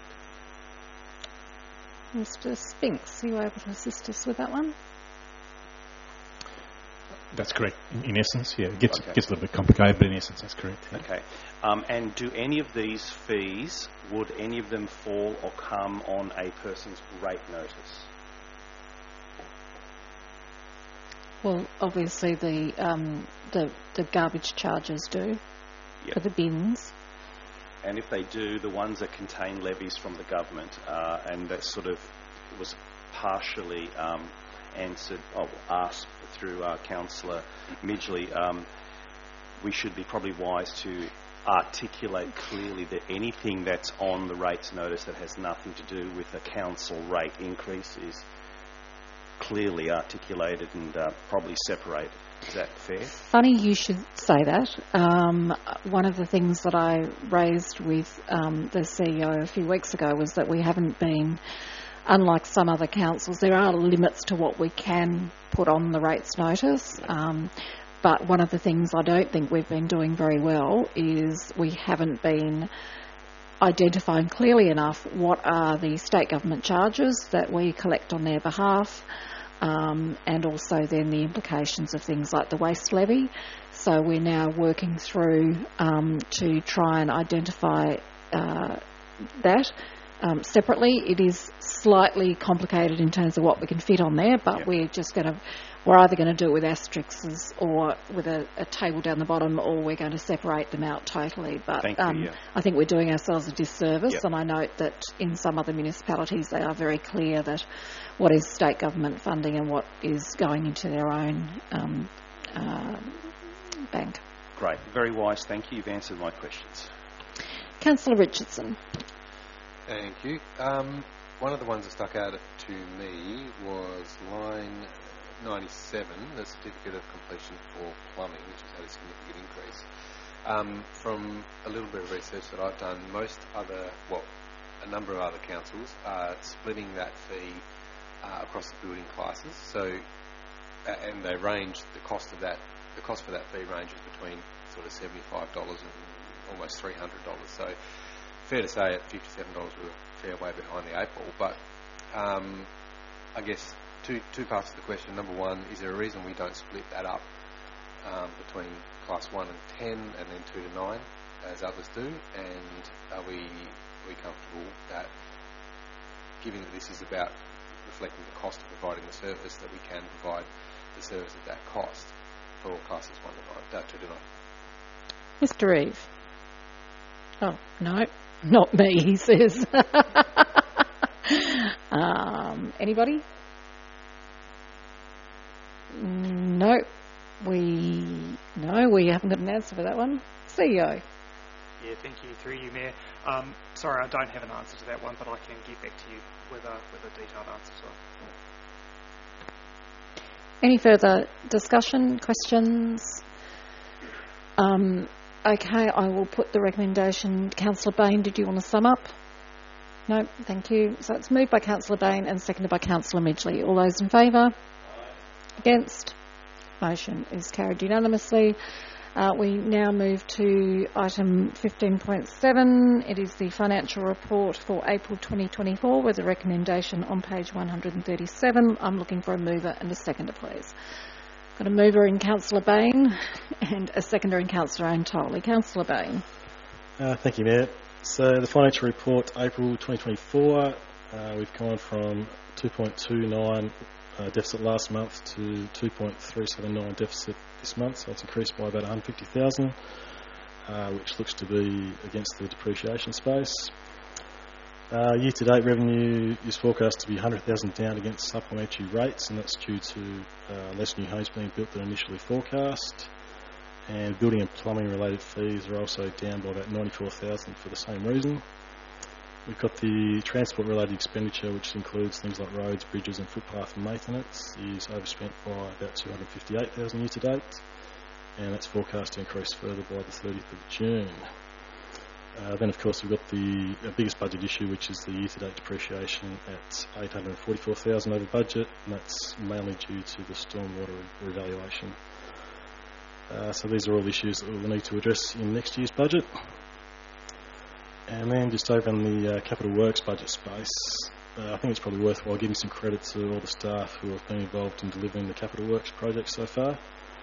Mister Spinks, are you able to assist us with that one? That's correct. In, in essence, yeah. It gets, Okay. gets a little bit complicated, but in essence, that's correct. Yeah. Okay. Um, and do any of these fees, would any of them fall or come on a person's rate notice? Well, obviously the um, the, the garbage charges do Yep. for the bins. And if they do, the ones that contain levies from the government, uh, and that sort of was partially um, answered, oh, asked through uh, Councillor Midgley, um, we should be probably wise to articulate clearly that anything that's on the rates notice that has nothing to do with a council rate increase is clearly articulated and uh, probably separated. Is that fair? Funny you should say that. Um, one of the things that I raised with um, the C E O a few weeks ago was that we haven't been, unlike some other councils, there are limits to what we can put on the rates notice. Um, but one of the things I don't think we've been doing very well is we haven't been identifying clearly enough what are the state government charges that we collect on their behalf. Um, and also then the implications of things like the waste levy. So we're now working through um, to try and identify uh, that um, separately. It is slightly complicated in terms of what we can fit on there, but yep. we're just going to, we're either going to do it with asterisks or with a, a table down the bottom, or we're going to separate them out totally. But Thank you, um, yeah. I think we're doing ourselves a disservice, yep. and I note that in some other municipalities they are very clear that what is state government funding and what is going into their own um, uh, bank. Great. Very wise. Thank you. You've answered my questions. Councillor Richardson. Thank you. Um, one of the ones that stuck out to me was line ninety-seven, the certificate of completion for plumbing, which has had a significant increase. Um, from a little bit of research that I've done, most other, well, a number of other councils are splitting that fee uh, across the building classes. So, uh, and they range the cost of that the cost for that fee ranges between sort of seventy-five dollars and almost three hundred dollars. So fair to say at fifty-seven dollars we're a fair way behind the eight ball. But um, I guess two two parts of the question. Number one, is there a reason we don't split that up um, between class one and ten and then two to nine as others do? And are we, are we comfortable that, given that this is about reflecting the cost of providing the service, that we can provide the service at that cost for all classes one to nine, uh, two to nine? Mister Eve. Oh, no, not me, he says. um, anybody? No, we no, we haven't got an answer for that one. C E O. Yeah, thank you. Through you, Mayor. Um, sorry, I don't have an answer to that one, but I can get back to you with a with a detailed answer to it. Any further discussion, questions? Um, okay, I will put the recommendation. Councillor Bain, did you want to sum up? No, thank you. So it's moved by Councillor Bain and seconded by Councillor Midgley. All those in favour? Against? Motion is carried unanimously. Uh, we now move to item fifteen point seven. It is the financial report for April twenty twenty-four with a recommendation on page one hundred thirty-seven. I'm looking for a mover and a seconder, please. Got a mover in Councillor Bain and a seconder in Councillor Antoli. Councillor Bain. Uh, thank you, Mayor. So the financial report, April twenty twenty-four, uh, we've gone from two point two nine uh, deficit last month to two point three seven nine deficit this month, so it's increased by about one hundred fifty thousand, uh, which looks to be against the depreciation space. Uh, year-to-date revenue is forecast to be one hundred thousand down against supplementary rates, and that's due to uh, less new homes being built than initially forecast. And building and plumbing related fees are also down by about ninety-four thousand for the same reason. We've got the transport related expenditure, which includes things like roads, bridges and footpath maintenance, is overspent by about two hundred fifty-eight thousand year to date, and that's forecast to increase further by the thirtieth of June. Uh, then of course we've got the uh, biggest budget issue, which is the year to date depreciation at eight hundred forty-four thousand over budget, and that's mainly due to the stormwater revaluation. Uh, so these are all issues that we'll need to address in next year's budget. And then just over in the uh, capital works budget space, uh, I think it's probably worthwhile giving some credit to all the staff who have been involved in delivering the capital works project so far.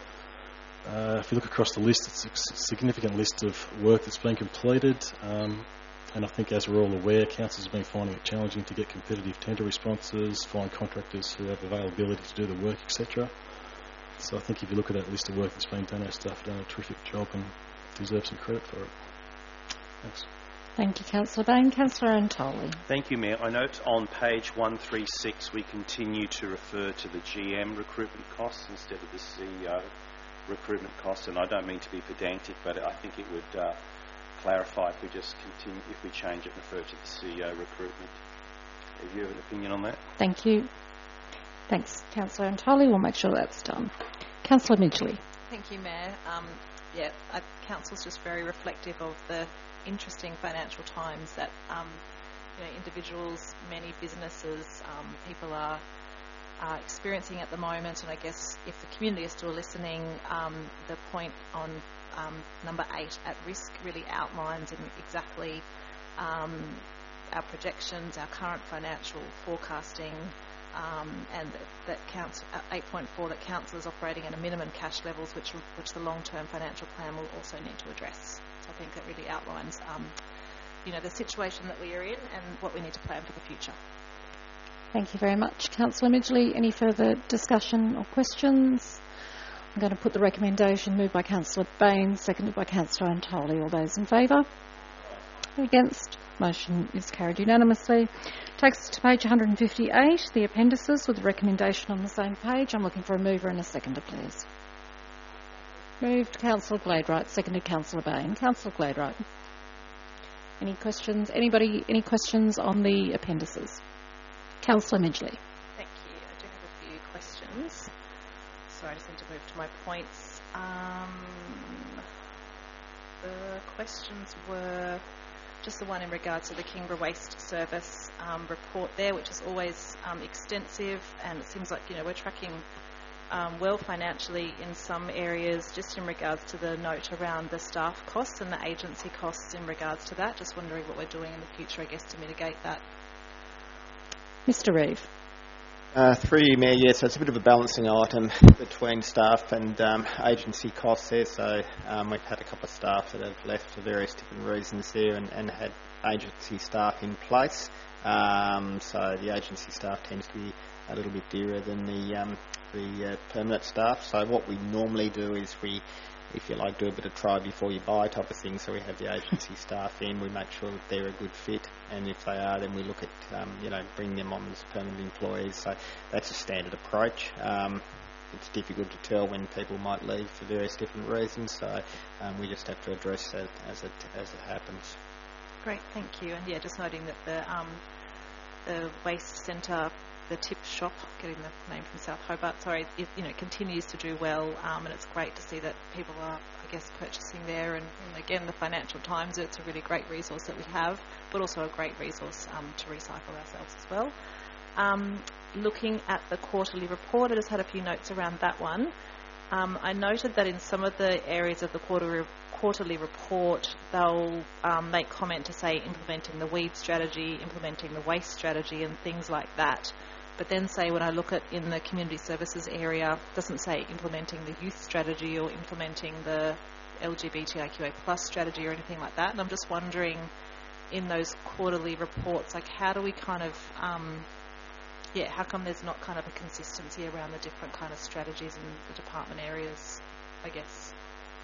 Uh, if you look across the list, it's a significant list of work that's been completed, um, and I think, as we're all aware, councils have been finding it challenging to get competitive tender responses, find contractors who have availability to do the work, et cetera. So I think if you look at that list of work that's been done, our staff have done a terrific job and deserve some credit for it. Thanks. Thank you, Councillor Bain. Councillor Antoli. Thank you, Mayor. I note on page one thirty-six we continue to refer to the G M recruitment costs instead of the C E O recruitment costs, and I don't mean to be pedantic, but I think it would uh, clarify if we just continue, if we change it and refer to the C E O recruitment. Do you have an opinion on that? Thank you. Thanks, Councillor Antoli. We'll make sure that's done. Councillor Midgley. Thank you, Mayor. Um, yeah, uh, Council's just very reflective of the interesting financial times that um, you know, individuals, many businesses, um, people are uh, experiencing at the moment. And I guess if the community is still listening, um, the point on um, number eight, at risk, really outlines in exactly um, our projections, our current financial forecasting, um, and that, that counts at eight point four that council is operating at a minimum cash levels, which which the long-term financial plan will also need to address. So I think that really outlines, um, you know, the situation that we are in and what we need to plan for the future. Thank you very much, Councillor Midgley. Any further discussion or questions? I'm going to put the recommendation moved by Councillor Bain, seconded by Councillor Antoli. All those in favour? Against? Motion is carried unanimously. Takes us to page one hundred fifty-eight, the appendices, with the recommendation on the same page. I'm looking for a mover and a seconder, please. Moved Councillor Gladwright, seconded Councillor Bain. Councillor Gladwright. Any questions? Anybody? Any questions on the appendices? Councillor Midgley. Thank you. I do have a few questions. So I just need to move to my points. Um, the questions were just the one in regards to the Kingborough Waste Service um, report there, which is always um, extensive, and it seems like, you know, we're tracking um, well financially in some areas, just in regards to the note around the staff costs and the agency costs in regards to that. Just wondering what we're doing in the future, I guess, to mitigate that. Mister Reeve. Uh, through you, Mayor, yes, so it's a bit of a balancing item between staff and um, agency costs there. So um, we've had a couple of staff that have left for various different reasons there and, and had agency staff in place. Um, so the agency staff tends to be a little bit dearer than the um, the uh, permanent staff. So what we normally do is we, if you like, do a bit of try before you buy type of thing. So we have the agency staff in, we make sure that they're a good fit, and if they are, then we look at um, you know bringing them on as permanent employees. So that's a standard approach. Um, it's difficult to tell when people might leave for various different reasons. So um, we just have to address that as it as it happens. Great, thank you. And yeah, just noting that the um, the waste centre, the tip shop, getting the name from South Hobart, sorry, it you know continues to do well, um, and it's great to see that people are, I guess, purchasing there. And, and again, the Financial Times, it's a really great resource that we have, but also a great resource um, to recycle ourselves as well. Um, looking at the quarterly report, I just had a few notes around that one. Um, I noted that in some of the areas of the quarterly quarterly report, they'll um, make comment to say implementing the weed strategy, implementing the waste strategy and things like that. But then say when I look at in the community services area, it doesn't say implementing the youth strategy or implementing the L G B T I Q A plus strategy or anything like that. And I'm just wondering in those quarterly reports, like how do we kind of, um, yeah, how come there's not kind of a consistency around the different kind of strategies in the department areas, I guess?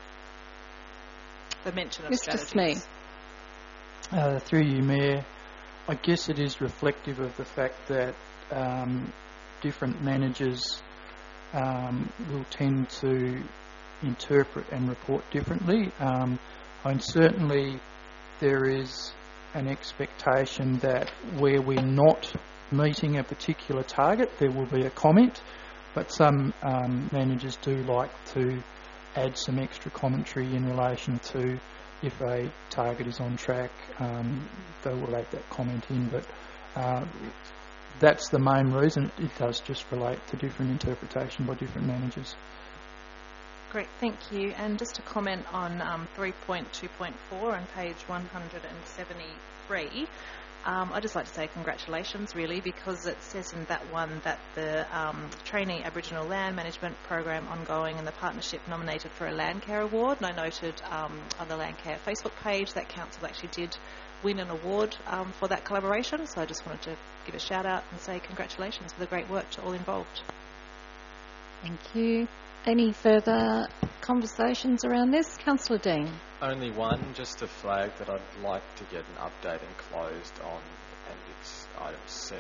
The mention of Mister strategies. Smee. Uh, through you, Mayor, I guess it is reflective of the fact that um, different managers um, will tend to interpret and report differently. Um, and certainly there is an expectation that where we're not meeting a particular target, there will be a comment, but some um, managers do like to add some extra commentary in relation to if a target is on track, um, they will add that comment in, but uh, that's the main reason. It does just relate to different interpretation by different managers. Great, thank you. And just to comment on um, three point two point four on page one hundred seventy-three, Um, I'd just like to say congratulations, really, because it says in that one that the um, Trainee Aboriginal Land Management Program ongoing and the partnership nominated for a Landcare Award. And I noted um, on the Landcare Facebook page that council actually did win an award um, for that collaboration. So I just wanted to give a shout out and say congratulations for the great work to all involved. Thank you. Any further conversations around this? Councillor Dean. Only one, just to flag that I'd like to get an update enclosed on Appendix Item C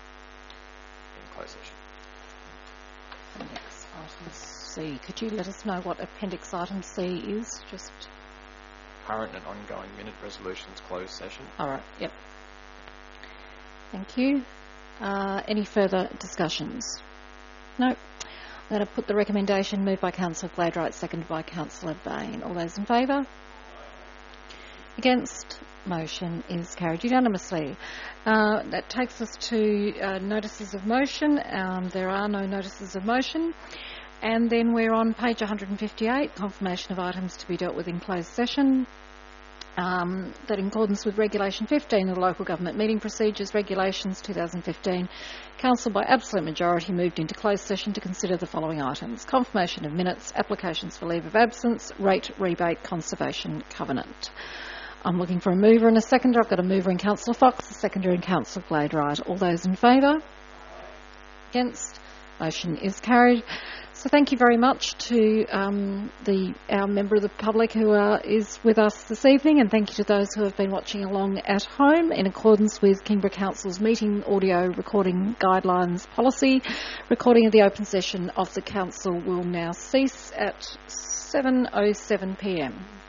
in closed session. Appendix Item C. Could you let us know what Appendix Item C is? Just Current and ongoing minute resolutions closed session. all right. Yep. Thank you. Uh, any further discussions? No. I'm going to put the recommendation moved by Councillor Gladwright, seconded by Councillor Bain. All those in favour? Against? Motion is carried unanimously. Uh, that takes us to uh, notices of motion. Um, there are no notices of motion. And then we're on page one hundred fifty-eight, confirmation of items to be dealt with in closed session. Um, that in accordance with Regulation fifteen of the Local Government Meeting Procedures Regulations two thousand fifteen, Council by absolute majority moved into closed session to consider the following items: confirmation of minutes, applications for leave of absence, rate rebate conservation covenant. I'm looking for a mover and a seconder. I've got a mover in Councillor Fox, a seconder in Councillor Gladwright. All those in favour? Against? Motion is carried. So thank you very much to um, the our member of the public who uh, is with us this evening, and thank you to those who have been watching along at home. In accordance with Kingborough Council's meeting audio recording guidelines policy, recording of the open session of the council will now cease at seven oh seven p m.